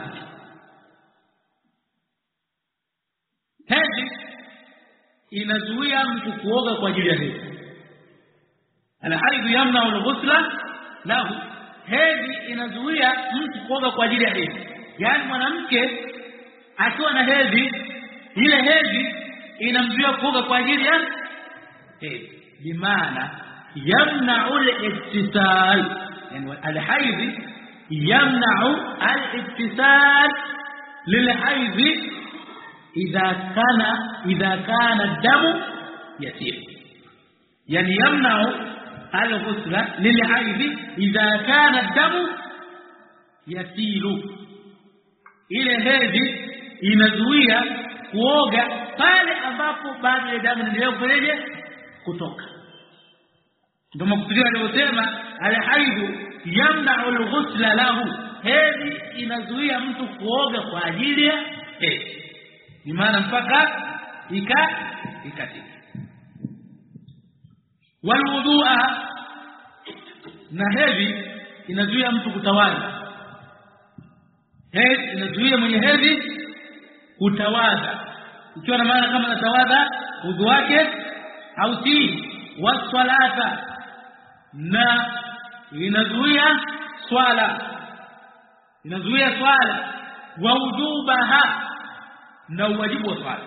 Hedhi inazuia mtu kuoga kwa ajili ya hedhi. Alhaid yamna'u alghusla lahu. Hedhi inazuia mtu kuoga kwa ajili ya hedhi. Yaani mwanamke akiwa na hedhi, ile hedhi inamzuia kuoga kwa ajili ya hedhi. Bimaana yamna'u al-ittisal, yani al-hayd yamna'u al-ittisal lil-hayd idha kana idha kana ad-damu yasir. Yani yamna'u al-ghusla lil-hayd idha kana ad-damu yasilu. Ile hedhi inazuia kuoga pale ambapo bado ya damu inaendelea kureje kutoka. Ndio makusudio aliyosema al-haid yamna'u al-ghusla lahu. Hedhi inazuia mtu kuoga kwa ajili ya hedhi. Ni maana mpaka ika ikatika. walwudhu'a, na hedhi inazuia mtu kutawadha. Hedhi inazuia mwenye hedhi kutawadha, ikiwa na maana kama anatawadha udhu wake au si waswalata, na inazuia swala, inazuia swala wa wujubaha, na wajibu wa swala.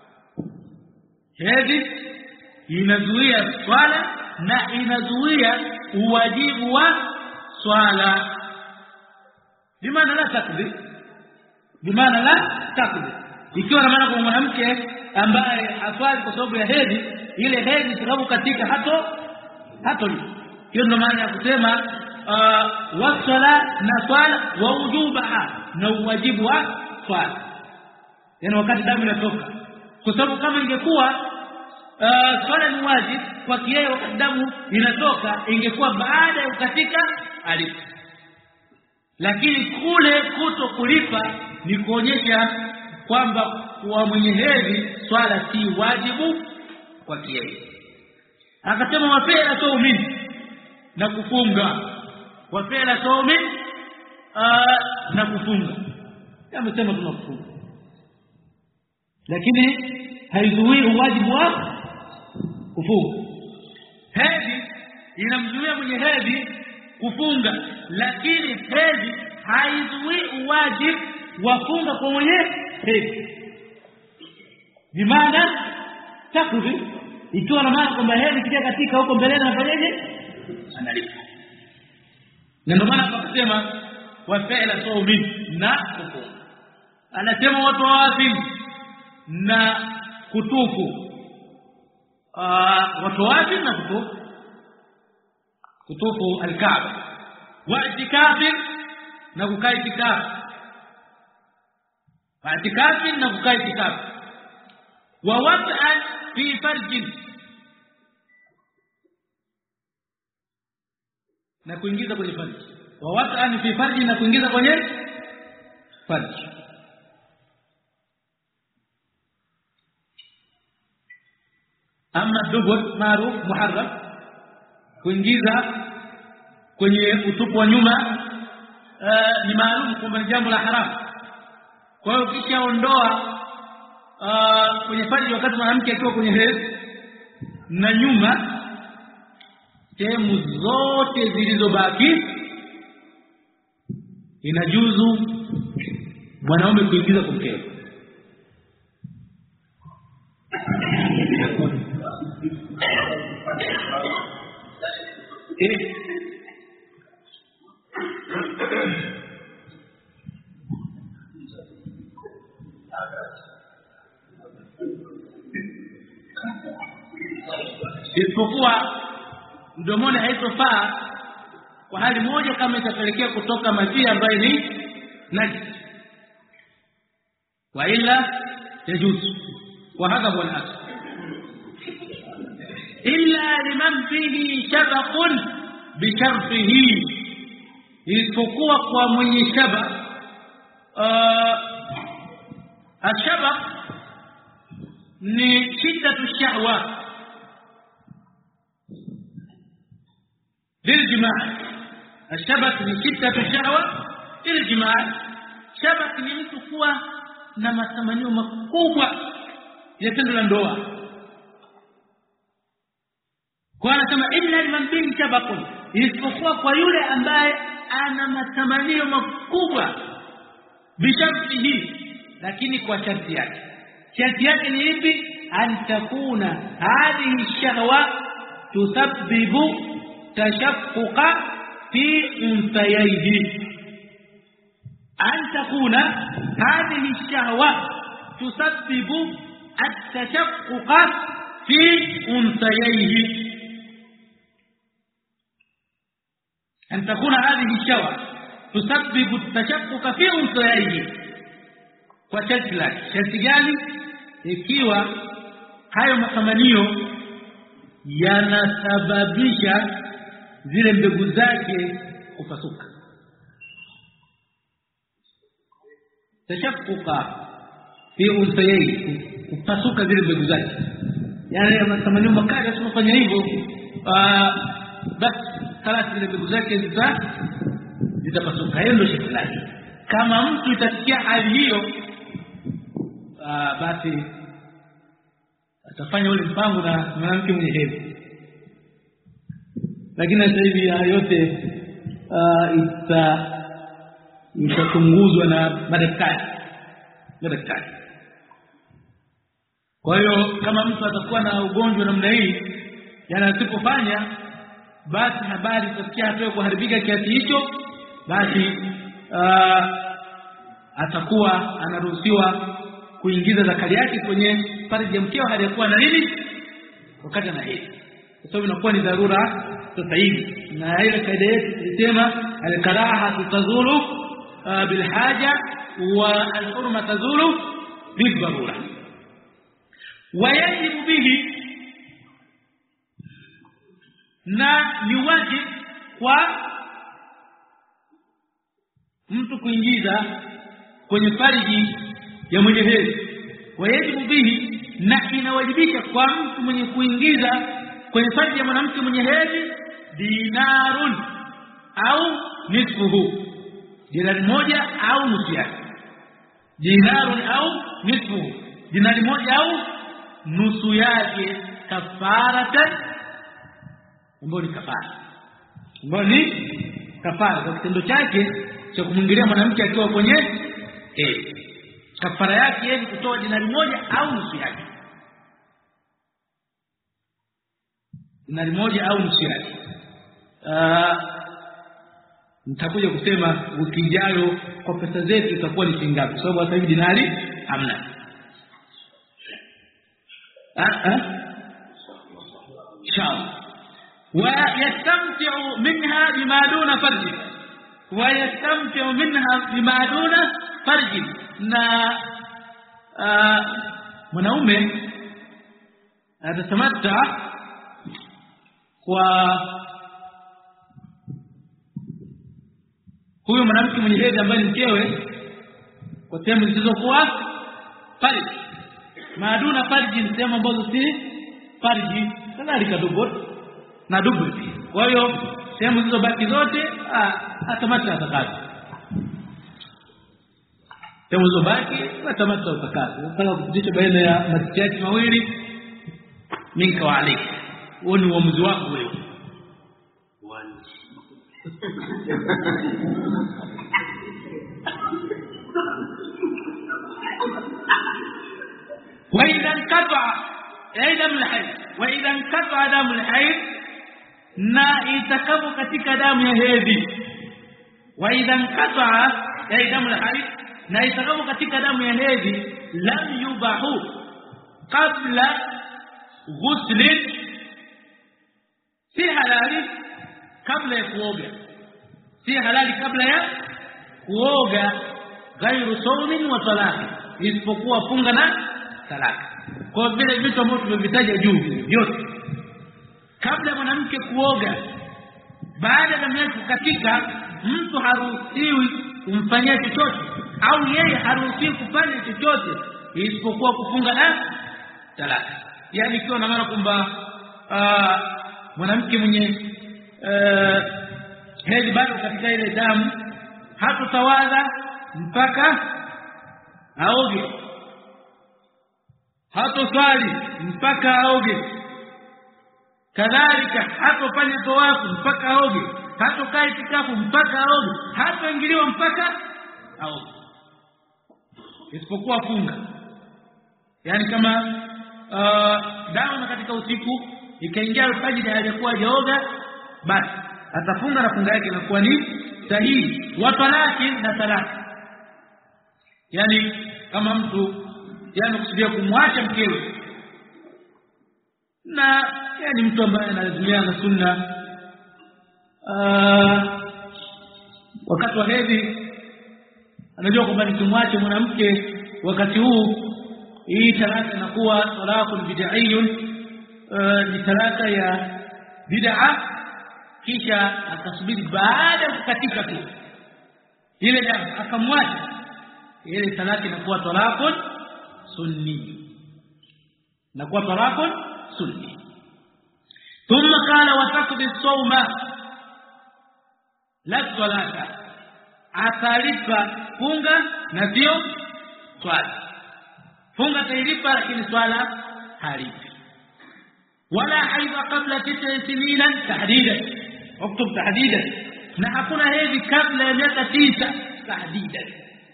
Hedhi inazuia swala na inazuia uwajibu wa swala. Bimaana la takdhi, bimaana la takdhi, ikiwa na maana kwa mwanamke ambaye aswali kwa sababu ya hedhi, ile hedhi sababu katika hato hato hiyo ndio maana ya kusema uh, wasala na swala wa wujubaha, na uwajibu wa swala, yani wakati damu inatoka. Kwa sababu kama ingekuwa uh, swala ni wajibu kwa yeye wakati damu inatoka, ingekuwa baada ya kukatika alipo. Lakini kule kuto kulipa ni kuonyesha kwamba kwa mwenye hedhi swala si wajibu kwa yeye. Akasema wafela saumin, na kufunga. Wafela saumin uh, na kufunga. Amesema tunakufunga, lakini haizuii wajibu wa kufunga. Hedhi inamzuia mwenye hedhi kufunga, lakini hedhi haizuii wajibu wa funga kwa mwenye hedhi. Ni maana takdhi, ikiwa na maana kwamba hedhi kija katika huko mbele na fanyaje, analipa. Na ndio maana akasema wa fa'ala sawmin, na kufunga. Anasema watu wapi na kutufu. Ah, watu wapi na kutufu, kutufu al-Kaaba, wa itikafi, na kukaa itikafi, wa itikafi na kukaa itikafi, wa wat'an fi farjin, na kuingiza kwenye farji. Wa wat'an fi farji, na kuingiza kwenye farji. Ama dubur maruf muharram, kuingiza kwenye utupu wa nyuma uh, ni maalum kwamba ni jambo la haramu. Kwa hiyo kisha ondoa uh, kwenye farji wakati mwanamke akiwa kwenye hedhi, na nyuma sehemu zote zilizobaki inajuzu mwanaume kuingiza kwa mkewe. Eh, isipokuwa mdomoni haitofaa kwa hali moja, kama itapelekea kutoka maji ambayo ni najis, wa ila yajuzu. Wa hadha huwa al-asl, illa liman fihi shabaqun bi sharfihi, isipokuwa kwa mwenye shabaq. uh, ashabaq ni shiddatu shahwa liljimaa. Ashabaq ni shiddatu shahwa liljimaa. Shabaq ni mtu kuwa na matamanio makubwa ya tendo la ndoa. Kwa anasema illa liman bihi shabaqun, isipokuwa kwa yule ambaye ana matamanio makubwa bishartihi, lakini kwa sharti yake. Sharti yake ni ipi? An takuna hadhihi shahwa tusabbibu tashaqquqa fi unsayaihi. An takuna hadhihi shahwa tusabbibu at-tashaqquqa fi unsayaihi. أن تكون هذه الشهوة تسبب التشقق في أنثييه. وتجلى شرطي ikiwa hayo matamanio yanasababisha zile mbegu zake kupasuka. Tashaqquqa fi unsayyi, kupasuka zile mbegu zake, yani matamanio makali. Usifanye hivyo basi kala zile mbegu zake zita zitapasuka. Hiyo ndio shida lake. Kama mtu itafikia hali hiyo, basi atafanya ule mpango na mwanamke mwenye hedhi. Lakini sasa hivi yote ita itachunguzwa na madaktari madaktari Kwa hiyo kama mtu atakuwa na ugonjwa namna hii, yani asipofanya, basi habari tasikia hatoe kuharibika kiasi hicho, basi uh, atakuwa anaruhusiwa kuingiza zakari yake kwenye farji ya mkeo hadi kuwa na nini wakati na hii. Kwa sababu inakuwa ni dharura sasa hivi. Na ile kaida yetu inasema al-karaha tazulu uh, bil haja wa al-hurma tazulu bil darura. Wajibu bihi, na ni wajibu kwa mtu kuingiza kwenye farji ya mwenye hedhi. Wajibu bihi, na inawajibika kwa mtu mwenye kuingiza kwenye farji ya mwanamke mwenye hedhi dinarun au nisfuhu, dinari moja au nusu yake. Dinarun au nisfuhu, dinari moja au nusu yake, kafaratan, ambayo ni kafara, ambayo ni kafara kwa kitendo chake cha kumwingilia mwanamke akiwa kwenye hedhi. Kafara yake ni kutoa dinari moja au nusu yake, dinari moja au nusu yake. Uh, nitakuja kusema wiki ijayo kwa pesa zetu itakuwa ni shilingi ngapi, kwa sababu hata hivi dinari hamna. ah ah inshallah. Wa yastamti'u minha bima duna farji, wa yastamti'u minha bima duna farji, na uh, mwanaume atasamatta kwa huyo mwanamke mwenye hedhi ambaye ni mkewe kwa sehemu zilizokuwa farji. Maaduna farji ni sehemu ambazo si farji, kadhalika dubur na dubur. Kwa hiyo sehemu zilizobaki zote atamata atakazo, sehemu zilizobaki atamata atakazo. Nataka kupitisha baina ya matiti mawili, minka wa alayka. Huo ni uamuzi wako wewe. وإذا انقطع دم الحيض وإذا انقطع دم الحيض, na itakapo katika damu ya hedhi. وإذا انقطع دم الحيض, na itakapo katika damu ya hedhi, lam yubahu qabla ghusl, si halali kabla ya kuoga, si halali kabla ya kuoga, ghairu sawmin wa talaq, isipokuwa funga na talaka. Kwa vile vitu ambavyo tumevitaja juu vyote, kabla mwanamke kuoga, baada ya damu yake kukatika, mtu haruhusiwi kumfanyia chochote, au yeye haruhusiwi kufanya chochote isipokuwa kufunga na talaka. Yani ikiwa na maana kwamba mwanamke mwenye Uh, hedhi bado katika ile damu hatutawadha mpaka aoge, hatoswali mpaka aoge, kadhalika hatofanya tawafu mpaka aoge, hatokaa itikafu mpaka aoge, hatoingiliwa mpaka aoge, isipokuwa funga. Yani kama uh, damu katika usiku ikaingia alfajiri hajakuwa hajaoga, basi atafunga na funga yake inakuwa ni sahihi. Wa talaki na talaka, yani kama mtu yani kusudia kumwacha mkewe, na yani mtu ambaye analazimia na sunna uh, wakati wa hedhi, anajua kwamba nikimwacha mwanamke wakati huu, hii talaka inakuwa talaqun bid'iyun, uh, ni talaka ya bid'a. Kisha akasubiri baada ya kukatika tu ile damu akamwacha, ile talaka inakuwa talaqun sunni, inakuwa talaqun sunni. thumma qala wa taqdi as-sawma la salata, atalipa funga na sio swala. Funga tailipa lakini swala halipi. Wala haidha qabla tis'a sinina tahdidan, uktub tahdidan, na hakuna hedhi kabla ya miaka tisa tahdidan.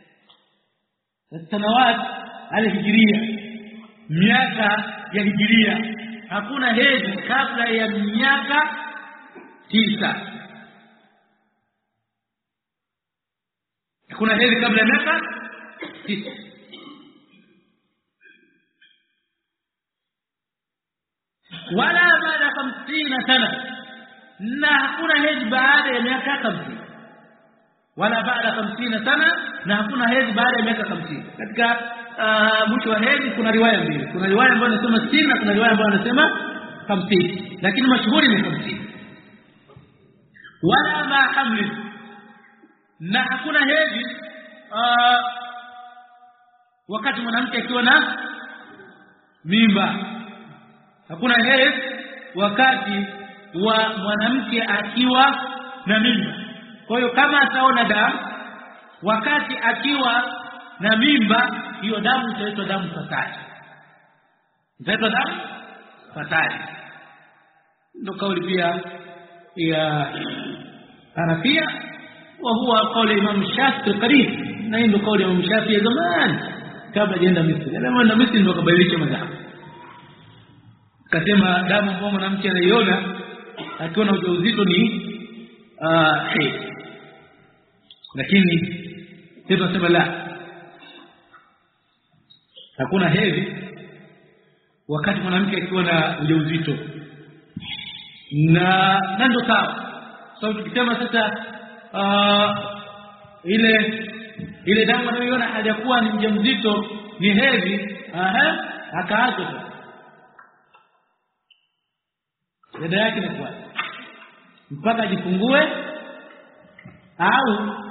Sanawat al-hijriya, miaka ya hijria, hakuna hedhi kabla ya miaka tisa. Hakuna hedhi kabla ya miaka tisa. Wala baada hamsini sana, na hakuna hedhi baada ya miaka hamsini. Wala baada hamsini sana, na hakuna hedhi baada ya miaka hamsini. Katika uh, mwisho wa hedhi kuna riwaya mbili. Kuna riwaya ambayo inasema sitini na kuna riwaya ambayo inasema hamsini, lakini mashuhuri ni hamsini. Wala ma hamli, na hakuna hedhi uh, wakati mwanamke akiwa na mimba. Hakuna hedhi wakati wa mwanamke akiwa na mimba. Kwa hiyo kama ataona damu wakati akiwa na mimba, hiyo damu itaitwa damu fatari. Itaitwa damu fatari. Ndio kauli pia ya Hanafia, wa huwa kauli Imam Shafi'i qarib, na ndio kauli ya Imam Shafi'i zamani kabla jenda Misri. Leo na Misri ndio kabadilisha madhahabu. Kasema damu ambayo mwanamke anaiona akiwa na ujauzito ni ah hedhi. Lakini sisi tunasema la, hakuna hedhi wakati mwanamke akiwa na ujauzito. Na ndio sawa. So tukisema sasa uh, ile ile damu anayoiona hajakuwa ni mjamzito ni hedhi, aha, akaacha dada yake ni kwa mpaka ajifungue au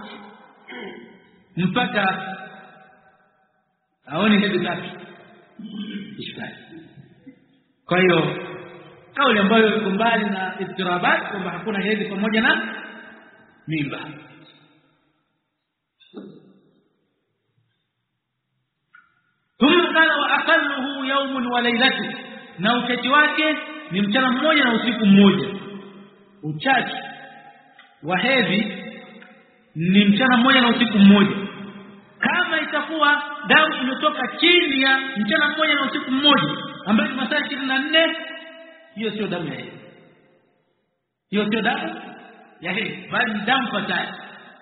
mpaka aone hedhi zake ishkai. Kwa hiyo kauli ambayo iko mbali na istirabat kwamba hakuna hedhi pamoja na mimba. Thumma qala wa aqalluhu yawmun wa laylatun, na uchache wake ni mchana mmoja na usiku mmoja. Uchache wa hedhi ni mchana mmoja na usiku mmoja. Kama itakuwa damu imetoka chini ya mchana mmoja na usiku mmoja ambayo ni masaa ishirini na nne, hiyo sio damu ya hedhi. Hiyo sio damu ya hedhi, bali ni damu fatari.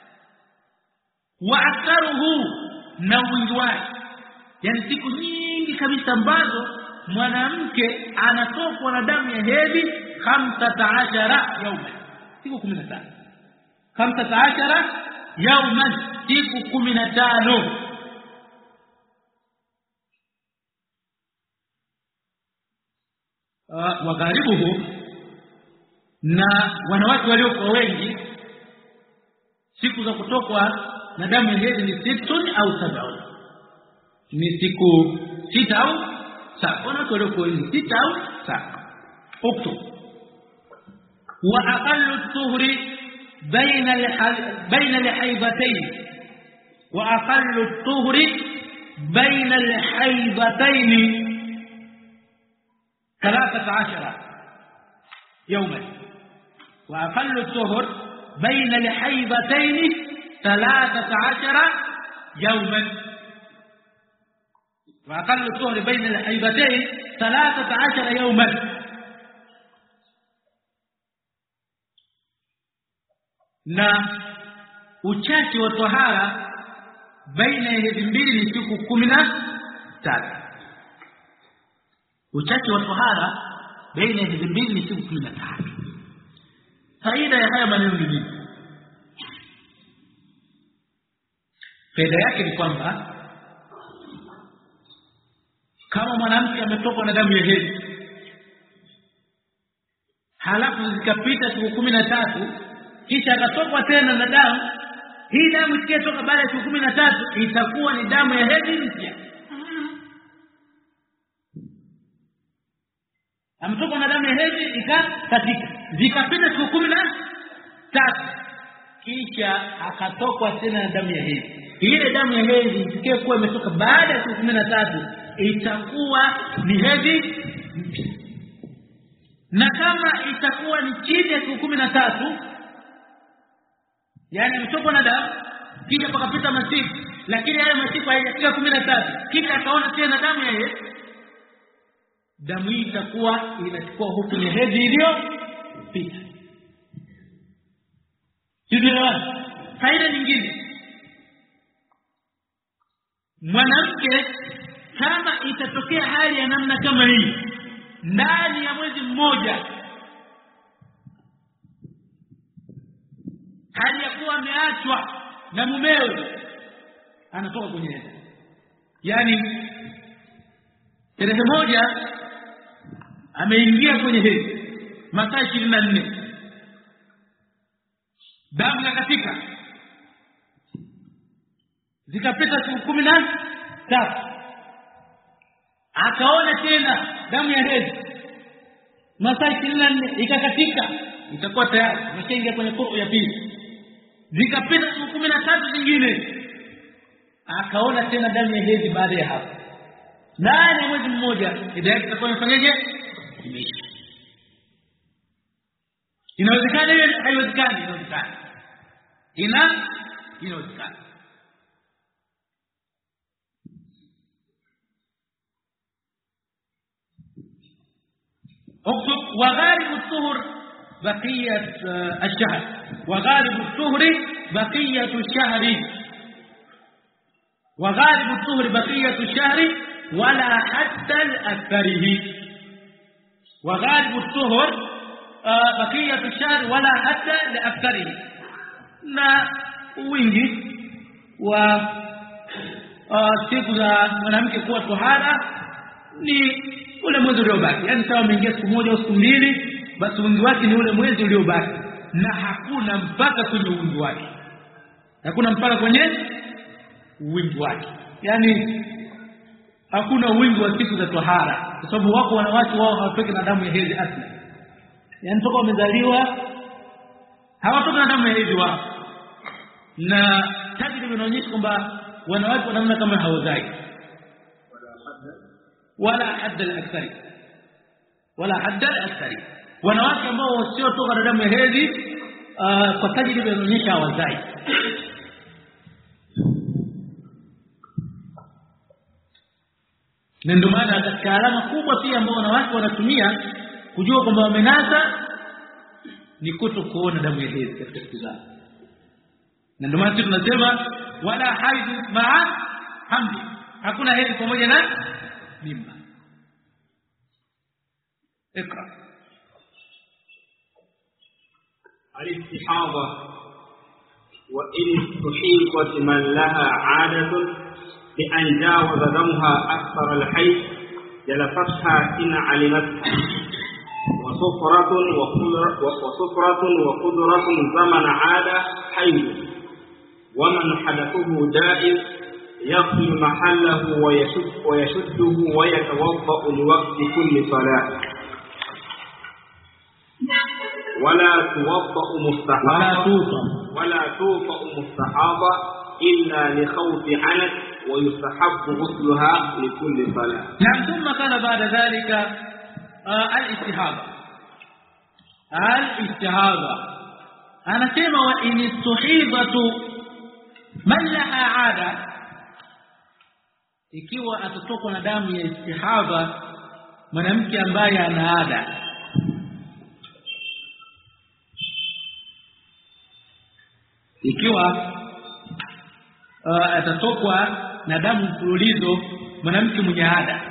Wa aktharuhu, na wingi wake, yani siku nyingi kabisa ambazo mwanamke anatokwa na damu ya hedhi khamsata ashara yawman, siku kumi na tano. khamsata ashara yawman, siku kumi na tano. Uh, wagharibuhu, na wanawake waliokuwa wengi siku za kutokwa na damu ya hedhi ni sittun au sab'un, ni siku sita au saba. Wanawake waliokuwa wengi sita au saba. Uktub wa aqallu at-tuhri baina baina al-haybatayn, wa aqallu at-tuhri baina al-haybatayn ثلاثة عشر يوما. وأقل الطهر بين الحيضتين ثلاثة عشر يوما. وأقل الطهر بين الحيضتين ثلاثة عشر يوما. na uchache wa tahara baina ya hizi mbili ni siku kumi na tatu. Uchache wa tahara baina ya hizi mbili ni siku kumi na tatu. Faida ya haya maneno ni nini? Faida yake ni kwamba kama mwanamke ametokwa na damu ya hedhi halafu zikapita siku kumi na tatu kisha akatokwa tena na damu, hii damu ikitoka baada ya siku kumi na tatu itakuwa ni damu ya hedhi mpya. ametoka na damu ya hedhi ikakatika, zikapita siku kumi na tatu, kisha akatokwa tena na damu ya hedhi. Ile damu ya hedhi ikiwa imetoka baada ya siku kumi na tatu itakuwa ni hedhi mpya. Na kama itakuwa ni chini ya siku kumi na tatu, yani ametoka na damu kisha pakapita masiku, lakini haya masiku hayajafika kumi na tatu, kisha akaona tena damu ya hedhi, damu hii itakuwa inachukua hukumu ya hedhi iliyopita. Ndio faida nyingine, mwanamke kama itatokea hali ya namna kama hii ndani ya mwezi mmoja, hali ya kuwa ameachwa na mumewe, anatoka kwenye hedhi, yani tarehe moja ameingia kwenye hedhi masaa ishirini na nne, damu ikakatika, zikapita siku kumi na tatu, akaona tena damu ya hedhi masaa ishirini na nne ikakatika, itakuwa tayari ameshaingia kwenye kuru ya pili. Zikapita siku kumi na tatu zingine, akaona tena damu ya hedhi. Baada ya hapo ndani ya mwezi mmoja hedhi yake itakuwa imefanyaje? Imeisha. Inawezekana hiyo? Haiwezekani. Inawezekana. Ina inawezekana. اكتب وغالب الطهر بقية الشهر، وغالب الطهر بقية الشهر، وغالب الطهر بقية الشهر ولا حد لأكثره. وغالب الطهر بقية الشهر ولا حد لأكثره. na wingi wa siku za mwanamke kuwa tohara ni ule mwezi uliobaki, yani sawa ameingia siku moja au siku mbili, basi wingi wake ni ule mwezi uliobaki, na hakuna mpaka kwenye wingi wake, hakuna mpaka kwenye wingi wake, yani hakuna wingi wa siku za tohara, kwa sababu wako wanawake wao hawatoki na damu ya hedhi asli, yani toka wamezaliwa hawatoki na damu ya hedhi wao, na tajriba inaonyesha kwamba wanawake wa namna kama hawazai wala hadda al-akthari, wala hadda al-akthari. Wanawake ambao wasiotoka na damu ya hedhi uh, kwa tajriba inaonyesha hawazai. Na ndio maana katika alama kubwa pia ambao wanawake wanatumia kujua kwamba wamenasa ni kuto kuona damu ya hedhi katika siku zao. Na ndio maana tunasema wala haidhu ma'a hamdi, hakuna hedhi pamoja na mimba. اقرأ. الاستحاضة وإن تحيطت من لها عادة بأن جاوز دمها أكثر الحيض جلستها إن علمت، وصفرة وصفرة وقدرة زمن عادة حيض، ومن حدثه جائز يغسل محله ويشد ويشده ويتوضأ لوقت كل صلاة، ولا توضأ مستحاضة ولا توضأ مستحاضة إلا لخوف عنت، ويستحب غسلها لكل صلاة. نعم. ثم قال بعد ذلك آه الاستحاضة. الاستحاضة أنا سمع وإن استحيضة من لها عادة، ikiwa atatoka na damu ya istihadha mwanamke ambaye ana ada, ikiwa uh, atatokwa na damu mfululizo mwanamke mwenye ada,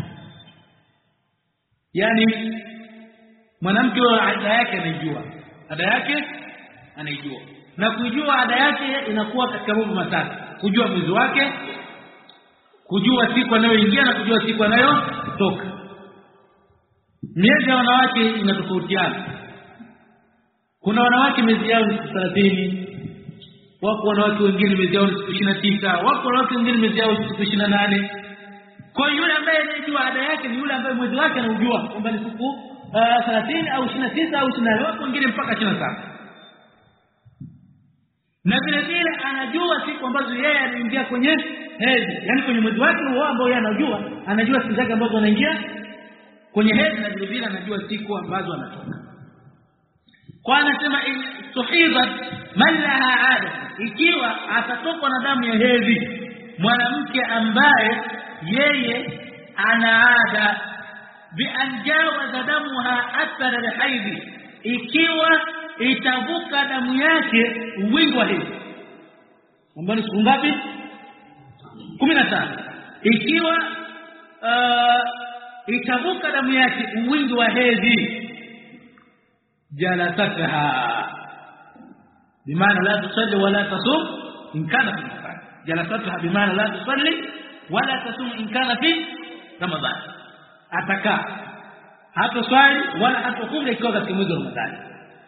yani mwanamke wa ada yake anajua ada yake anaijua, na kujua ada yake inakuwa katika mambo matatu: kujua mwezi wake, kujua siku anayoingia, na kujua siku anayotoka. Miezi ya wanawake inatofautiana. Kuna wanawake miezi yao ni thelathini, wako wanawake wengine miezi yao ni ishirini na tisa, wako wanawake wengine miezi yao ni ishirini na nane. Kwa yule ambaye anajua ada yake ni yule ambaye mwezi wake anaujua kwamba ni siku thelathini au ishirini na tisa au ishirini na nane wengine mpaka ishirini na saba. Na vile vile anajua siku ambazo yeye anaingia kwenye hedhi, yani kwenye mwezi wake huo ambao yeye anajua, anajua siku zake ambazo anaingia kwenye hedhi, na vile vile anajua siku ambazo anatoka. Kwa anasema tuhidhat man laha ada, ikiwa atatokwa na damu ya hedhi mwanamke ambaye yeye ana ada bi anjawaza damuha athara alhaidhi, ikiwa itavuka damu yake wingi wa hedhi ambao ni siku ngapi? kumi na tano. Ikiwa uh, itavuka damu yake wingi wa hedhi, jalasatha bimaana la tusalli wala tasum in kana fi ramadan. Jalasatha bimaana la tusalli wala tasum in kana fi ramadan. Ataka hato swali wala hatofunga ikiwa katika mwezi wa Ramadhani.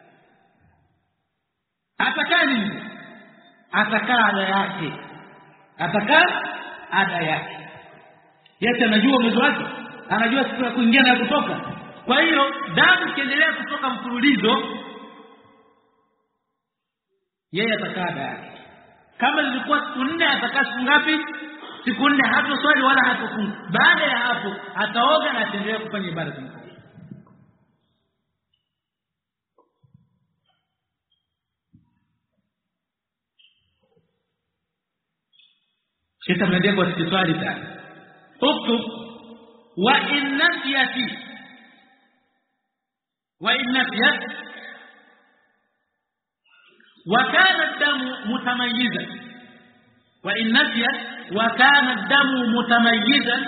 Atakaa nini? Atakaa ada yake. Atakaa ada yake. Yeye anajua mwezi wake, anajua siku ya kuingia na kutoka. Kwa hiyo damu ikiendelea kutoka mfululizo, yeye atakaa ada yake. Kama zilikuwa siku nne, atakaa siku ngapi? Siku nne, hato swali wala hatofunga. Baada ya hapo ataoga na ataendelea kufanya ibada za mkoa. Kisha mnaendelea kwa swali tano. Uktub wa in nasiyati wa in nasiyat wa kana ad-damu mutamayyizan wa in nasiyat wa kana ad-damu mutamayyizan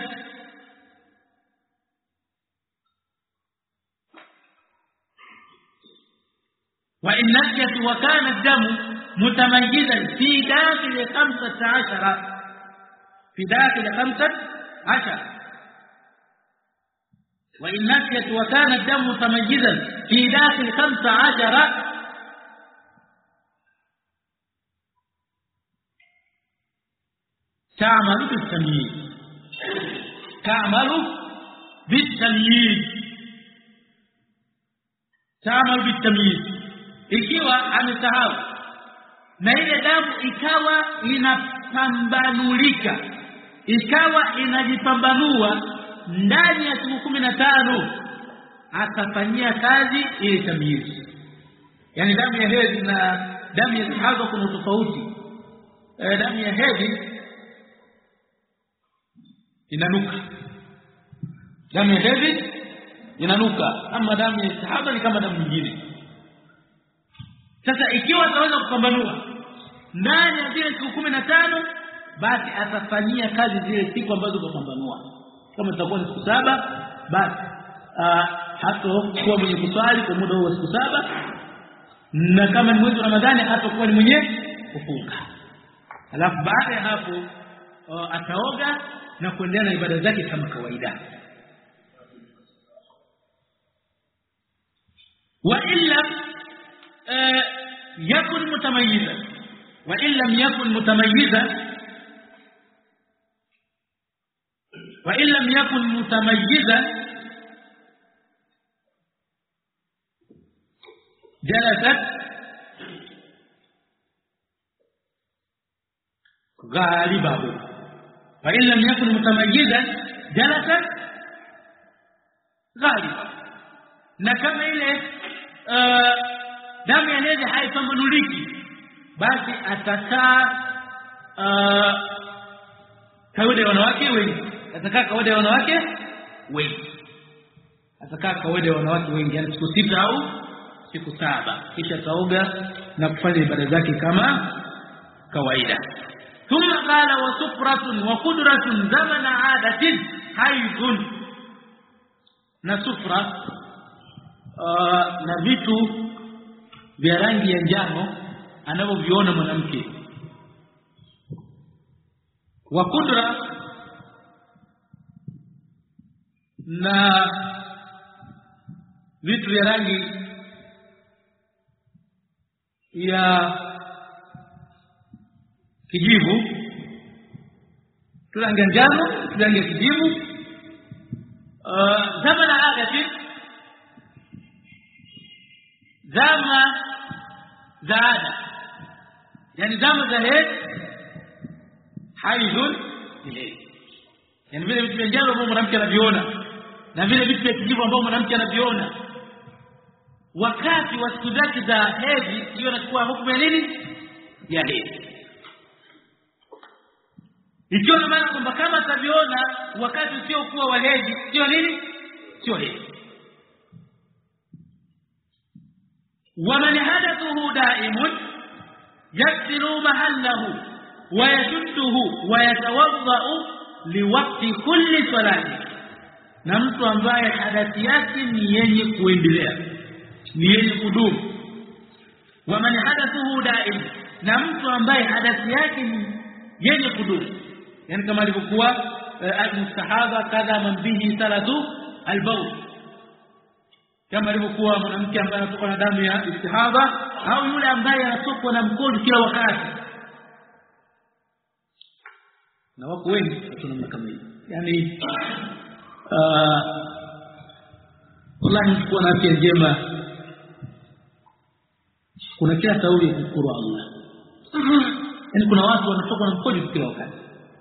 wa in nasiyat wa kana ad-damu mutamayyizan fi dakhil khamsata ashara في داخل خمسة عشر. وإن نسيت وكان الدم متميزا في داخل خمسة عشر تعمل بالتمييز. تعمل بالتمييز. تعمل بالتمييز. ikiwa amesahau na ile damu ikawa inapambanulika, ikawa inajipambanua ndani ya siku kumi na tano, atafanyia kazi ile tamyizi. Yani damu ya hedhi na damu ya istihadha kuna tofauti. E, damu ya hedhi inanuka. Damu ya hedhi inanuka, ama damu ya istihadha ni kama damu nyingine. Sasa ikiwa ataweza kupambanua ndani ya zile siku kumi na tano, basi atafanyia kazi zile siku ambazo kupambanua. Kama itakuwa ni siku saba, basi hato kuwa mwenye kuswali kwa muda wa siku saba, na kama ni mwezi wa Ramadhani hatakuwa ni mwenye kufunga. Alafu baada ya hapo uh, ataoga na kuendelea na ibada zake kama kawaida. Wa illa uh, yakun mutamayyizan wa illa yakun mutamayyizan wa illa yakun mutamayyizan jalasat غالبه فإن لم يكن متميزا جلسا غالبا. na kama ile uh, damu ya hedhi haipambanuliki, basi atakaa uh, kawaida wanawake wengi, atakaa kawaida wanawake wengi, atakaa kawaida wanawake wengi, yani siku sita au siku saba, kisha taoga na kufanya ibada zake kama kawaida. ثم قال وسفرة وقدرة زمن عادة حيض. na sufra uh, na vitu vya rangi ya njano anavyoviona mwanamke, wa kudra na vitu vya rangi ya kijivu. rangi njano, rangi kijivu. Uh, zama la agati, zama za ada, yani zama za hedhi, haidun ile, yani vile vitu vya njano ambavyo mwanamke anaviona na vile vitu vya kijivu ambavyo mwanamke anaviona wakati wa siku zake za hedhi, hiyo inachukua hukumu ya nini? Ya hedhi. Ikiwa maana kwamba kama ataviona wakati sio kuwa wa hedhi, sio nini? Sio hedhi. ومن حدثه دائم يغسل محله ويشده ويتوضأ لوقت كل صلاة. na mtu ambaye hadathi yake ni yenye kuendelea, ni yenye kudumu. ومن حدثه دائم, na mtu ambaye hadathi yake ni yenye kudumu, yani kama alivyokuwa al-mustahaba kadha man bihi salatu al-bawl, kama alivyokuwa mwanamke ambaye anatoka na damu ya istihaba, au yule ambaye anatokwa na mkojo kila wakati. Na wako wengi tunamna kama hiyo, yani uh, wallahi mtu na afya njema, kuna kila sauli ya kushukuru Allah. Yani kuna watu wanatoka na mkojo kila wakati.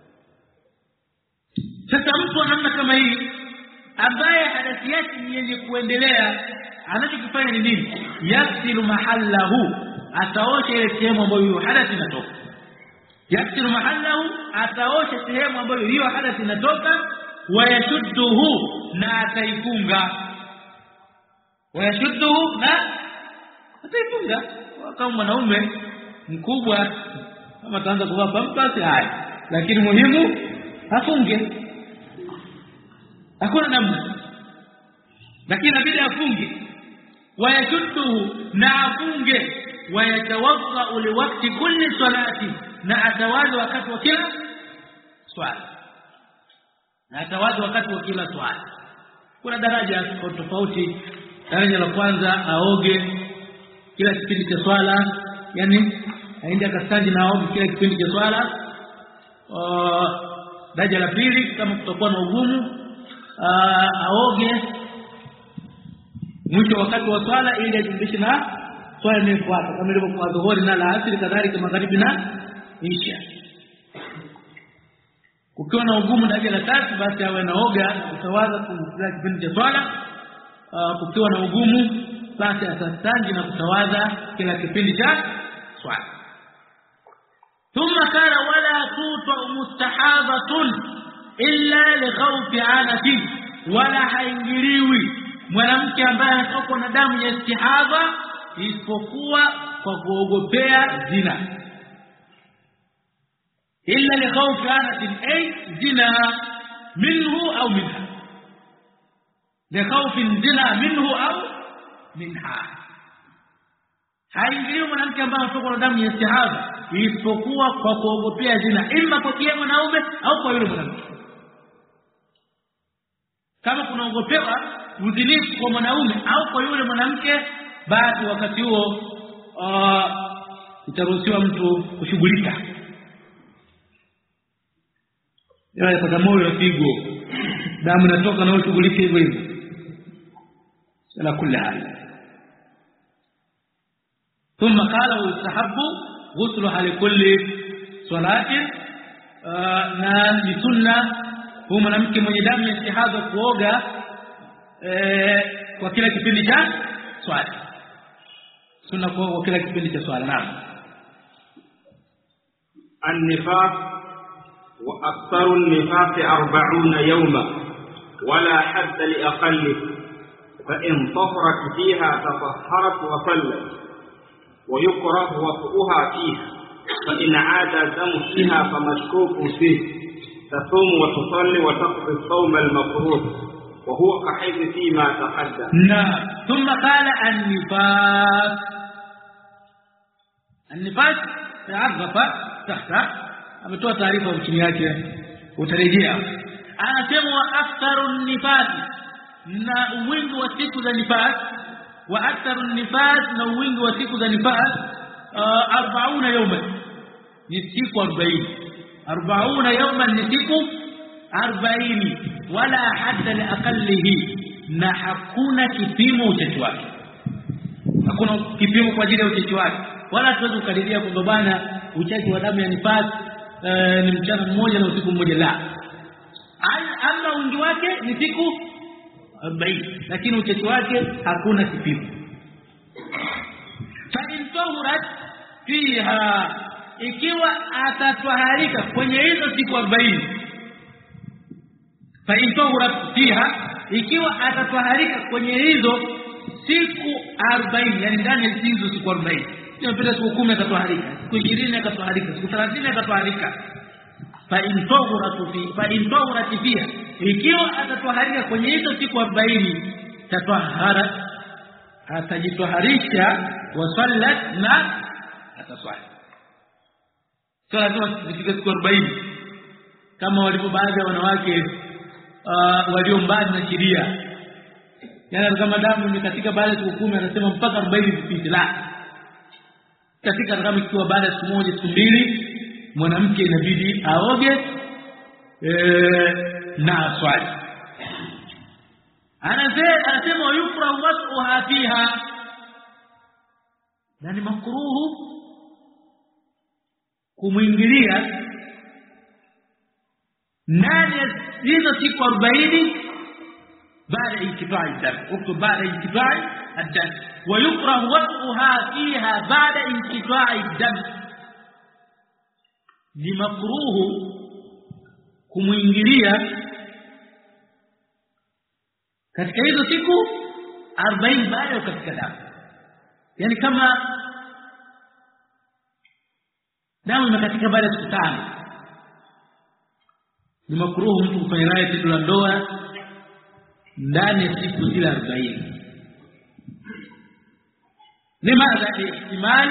Sasa mtu anamna kama hii ambaye hadathi yake ni yenye kuendelea, anachokifanya ni nini? Yaksilu mahallahu, ataosha ile sehemu ambayo hiyo hadathi inatoka. Yaksilu mahallahu, ataosha sehemu ambayo hiyo hadathi inatoka. Wayashudduhu, na ataifunga. Wayashudduhu, na ataifunga. Kama mwanaume mkubwa kama ataanza kuvaa pampasi haya, lakini muhimu afunge, hakuna namna, lakini inabidi afunge. Wayashudduhu, na afunge. Wayatawadda li waqti kulli salati, na atawadha wakati wa kila swala, na atawadha wakati wa kila swala. Kuna daraja tofauti. Daraja la kwanza aoge kila kipindi cha swala, yani aende akastandi na aoge kila kipindi cha swala. Uh, daraja la pili, kama kutakuwa na ugumu, uh, aoge mwisho wakati wa swala ili ajumlishe na swala inayofuata, kama ilivyokuwa dhuhuri na alasiri, kadhalika magharibi na isha. Ukiwa na ugumu daraja la tatu, basi awe naoga kutawadha kila kipindi cha swala. Uh, kukiwa na ugumu, basi atastanji na kutawadha kila kipindi cha swala. Thumma kana wala tutu mustahabatun illa li khawfi anati, wala haingiliwi mwanamke ambaye anatokwa na damu ya istihadha isipokuwa kwa kuogopea zina. Illa li khawfi anati, ay zina minhu au minha, li khawfi zina minhu au minha. Haingiliwi mwanamke ambaye anatokwa na damu ya istihadha isipokuwa kwa kuogopea zina, ima kwa yeye mwanaume au kwa yule mwanamke. Kama kunaogopewa udhinifu kwa mwanaume au kwa yule mwanamke, basi wakati huo uh, itaruhusiwa mtu kushughulika. Yeye kwa moyo unapigo, damu inatoka na ushughulike hivyo hivyo. Ala kulli hal. Thumma qala yustahabbu ghusluha li kulli salatin, na ni sunna huyu mwanamke mwenye damu ya istihadha kuoga eh, kwa kila kipindi cha swala. Sunna kuoga kwa kila kipindi cha swala. Naam. An-nifas wa aktharu an-nifas arba'una yawma wala hadda li aqalli, fa in taharat fiha tatahharat wa sallat, wa yukrah waqtuha fiha, fa in 'ada damu fiha famashkukun fihi, تصوم وتصلي وتقضي الصوم المفروض وهو كحيث فيما تقدم. نعم. ثم قال النفاس. النفاس تعرف تحت ametoa taarifa chini yake, utarejea. Anasema aktharu nifas, na wingi wa siku za nifas, wa aktharu nifas, na wingi wa siku za nifas arobaini yawma, ni siku arobaini. arobaini yawman ni siku arobaini wala hadda li aqallihi na hakuna kipimo uchache wake hakuna kipimo kwa ajili ya uchache wake wala tuweze kukadiria kwamba bwana uchache wa damu ya nifasi e, ni mchana mmoja na usiku mmoja la ama wingi wake ni siku arobaini lakini uchache wake hakuna kipimo fa in tahurat fiha ikiwa atatwaharika kwenye hizo siku arobaini fa in tahurat fiha ikiwa atatwaharika kwenye hizo siku arobaini yani ndani ya hizo siku arobaini inapita siku kumi atatwaharika siku ishirini atatwaharika siku thelathini atatwaharika fa in tahurat fi fa in tahurat fiha ikiwa atatwaharika kwenye hizo siku arobaini tatwahara atajitwaharisha wa sallat na ataswali so lazima zifike siku arobaini kama walivyo baadhi ya wanawake uh, walio mbali na sheria yani kama damu ni katika baada ya siku kumi anasema mpaka arobaini zipite la katika kama ikiwa baada ya siku moja siku mbili mwanamke inabidi aoge eh, na aswali anasema anasema yufra was'uha fiha na ni makruhu kumuingilia ndani hizo siku arobaini baada inkitai dam uktu baada inkitai ad-dam wa yukrahu was'uha fiha baada inkitai dam ni makruhu kumuingilia katika hizo siku arobaini baada ya katika damu yani kama damu imekatika baada ya siku tano ni makruhu mtu kufanya naye tendo la ndoa ndani ya siku zile arobaini limadha ihtimal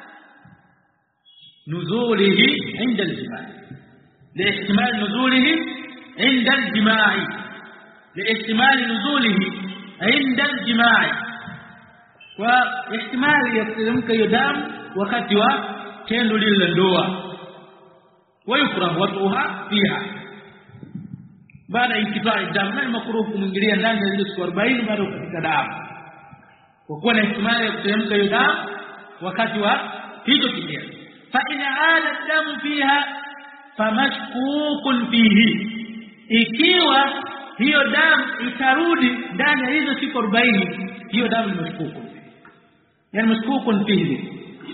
nuzulihi inda al-jimaa lihtimal nuzulihi inda al-jimaa lihtimal nuzulihi inda al-jimaa wa ihtimali yateremka hiyo damu wakati wa tendo lile la ndoa wayukrahu watuha fiha baada inkitai damu na makruhu kumwingilia ndani ya siku arobaini baada ya katika damu kwa kuwa na ihtimali ya kuteremka hiyo damu wakati wa hicho kimia fa in aada damu fiha famashkukun fihi ikiwa hiyo damu itarudi ndani ya hizo siku arobaini hiyo damu ni mashkuku yani mashkukun fihi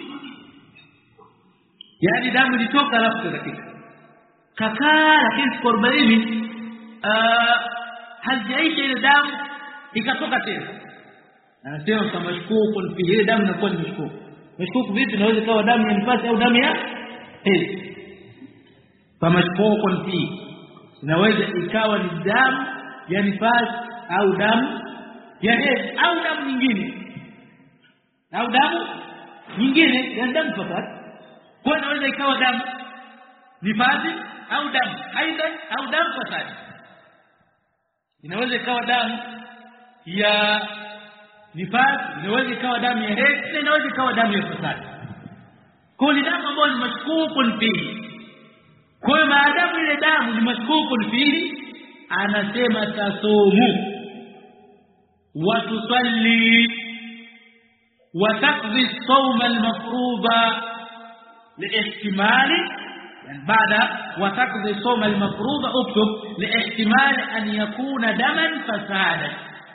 yani damu ilitoka alafu katika kakaa lakini siku arobaini hajaisha ile damu ikatoka tena anasema kama mashkukun fihi damu inakuwa ni mashkuku mashkuku vipi inaweza kuwa damu ya nifasi au damu ya hedhi kama mashkukun fihi inaweza ikawa ni damu ya nifasi au damu ya hedhi au damu nyingine au damu nyingine ya damu fakat kwa inaweza ikawa damu nifasi au damu haidha au damu fasadi inaweza ikawa damu ya nifasi inaweza ikawa damu ya hedhi inaweza ikawa damu ya fasadi kwa ni damu ambayo ni mashkukun fihi kwa maadamu ile damu ni mashkukun fihi anasema tasumu wa tusalli wa taqdi as-sawm al-mafruḍa liihtimali yani baada wa taqdi as-sawm al-mafruḍa uktub liihtimali an yakuna daman fasadan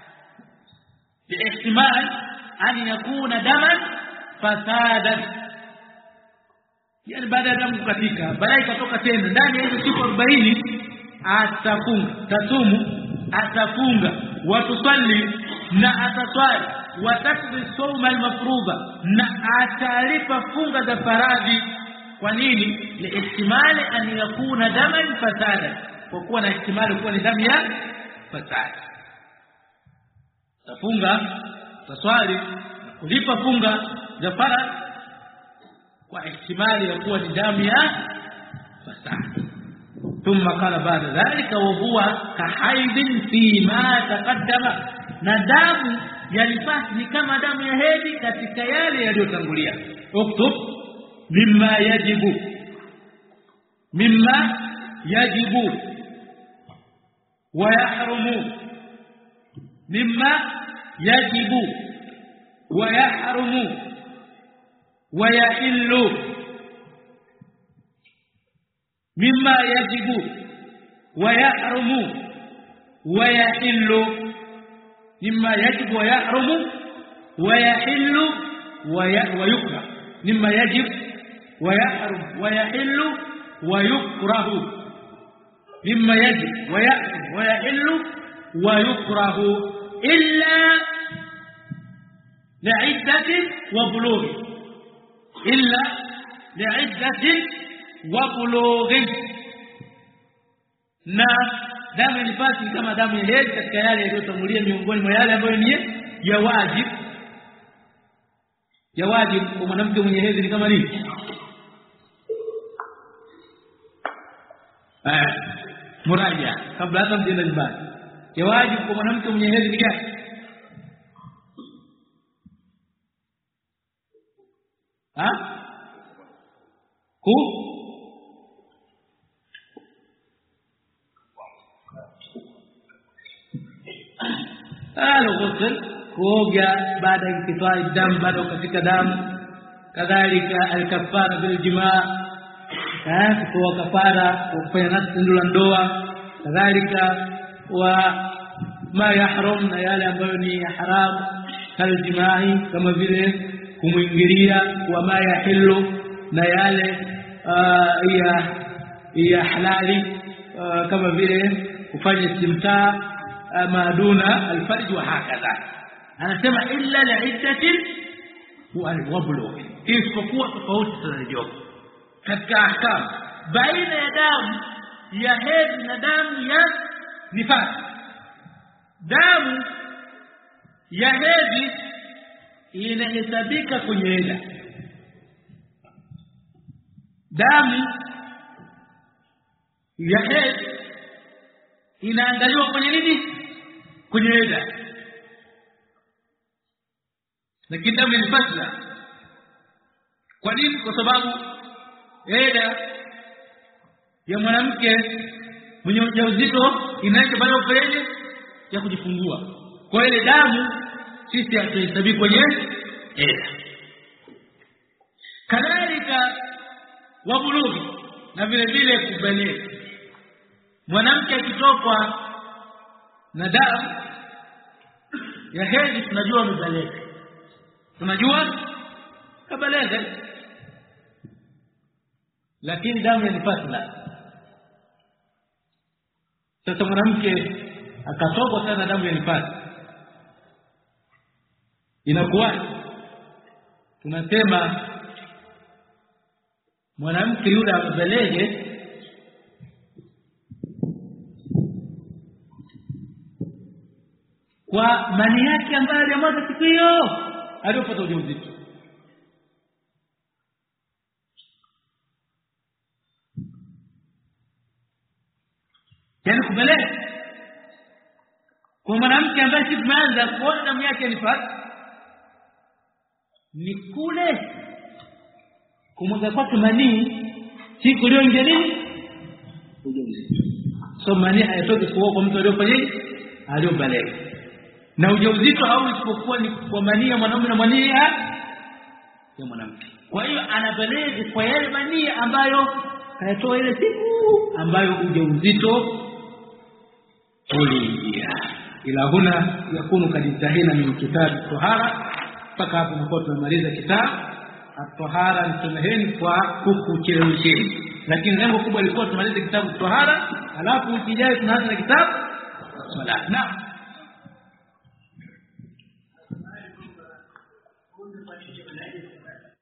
liihtimali an yakuna daman fasadan yani baada ya damu kukatika baadaye ikatoka tena ndani ya hizo siku arobaini atafunga tasumu atafunga watusalli na ataswali watakdi sawma al-mafruḍa na atalipa funga za faradhi kwa nini liihtimali an yakuna daman fasada kwa kuwa na ihtimali kuwa ni damu ya fasada tafunga taswali kulipa funga za faradhi kwa ihtimali ya kuwa ni damu ya fasada ثم قال بعد ذلك وهو كحيض فيما تقدم na damu ya nifasi ni kama damu ya hedhi katika yale yaliyotangulia uktub mimma yajibu mimma yajibu wa yahrumu mimma yajibu wa yahrumu wa yahillu mimma yajibu wa yahrumu wa yahillu mimma yajibu wa yahrumu wa yahillu wa yukrah mimma yajib wa yahrum wa yahillu wa yukrahu mimma yajib wa yahrum wa yahillu wa yukrahu illa li'iddatin wa bulugh illa li'iddatin wa bulugh. Na damu nifasi kama damu ya hedhi katika yale yaliyotangulia miongoni mwa yale ambayo ni ya wajibu. Ya wajibu kwa mwanamke mwenye hedhi ni kama nini? Eh, muraja kabla hata mjenda nyumbani. Ya wajibu kwa mwanamke mwenye hedhi ni gani? Ha? Ku al-ghusl, kuoga baada ya intifai damu, baada katika damu. Kadhalika al-kafara bil jimaa, eh, kutoa kafara kwa kufanya nafsi tendo la ndoa. Kadhalika wa ma yahrum, na yale ambayo ni haram kal jimai, kama vile kumwingilia. Wa ma yahillu, na yale uh, ya ya halali uh, kama vile kufanya istimtaa maduna alfarj wa hakadha. Anasema illa li'iddatin wa bulugh, isipokuwa tofauti tunajua katika ahkam baina ya damu ya hedhi na damu ya nifas. Damu ya hedhi inahesabika kwenye eda. Damu ya hedhi inaangaliwa kwenye nini? Kwenye eda. Lakini damu ya nifas la. Kwa nini? Kwa sababu eda ya mwanamke mwenye ujauzito inaanza baada ya operation ya kujifungua. Kwa ile damu sisi hatuhesabii kwenye eda. Kadhalika wabulughi, na vile vile kubaligha. Mwanamke akitokwa na damu ya hedhi tunajua amebaligha. Tunajua kabaligha. Lakini damu ya nifasi la. Sasa mwanamke akatokwa sana damu ya nifasi, inakuwa tunasema mwanamke yule amebaligha kwa mani yake ambayo alimwaga siku hiyo aliyopata ujauzito. Yani kubaligha kwa mwanamke ambaye si tumeanza kuona damu yake ni fasi, ni kule kumwaga kwake manii siku ile nje nini ujauzito. So manii hayatoki kwa mtu aliyofanya aliyobaligha. Na ujauzito au isipokuwa ni kwa manii ya mwanamume na manii ya mwanamke. Kwa hiyo anabaligha kwa yale manii ambayo hayatoa ile siku ambayo ujauzito uliingia. Ila huna yakunu kadintahina min kitab tahara. Mpaka hapo ndipo tumemaliza kitabu at-tahara. Nitunaheni kwa kukuchelewesheni, lakini lengo kubwa lilikuwa tumalize kitabu tahara, alafu ukijaye tunaanza na kitabu salat. Naam.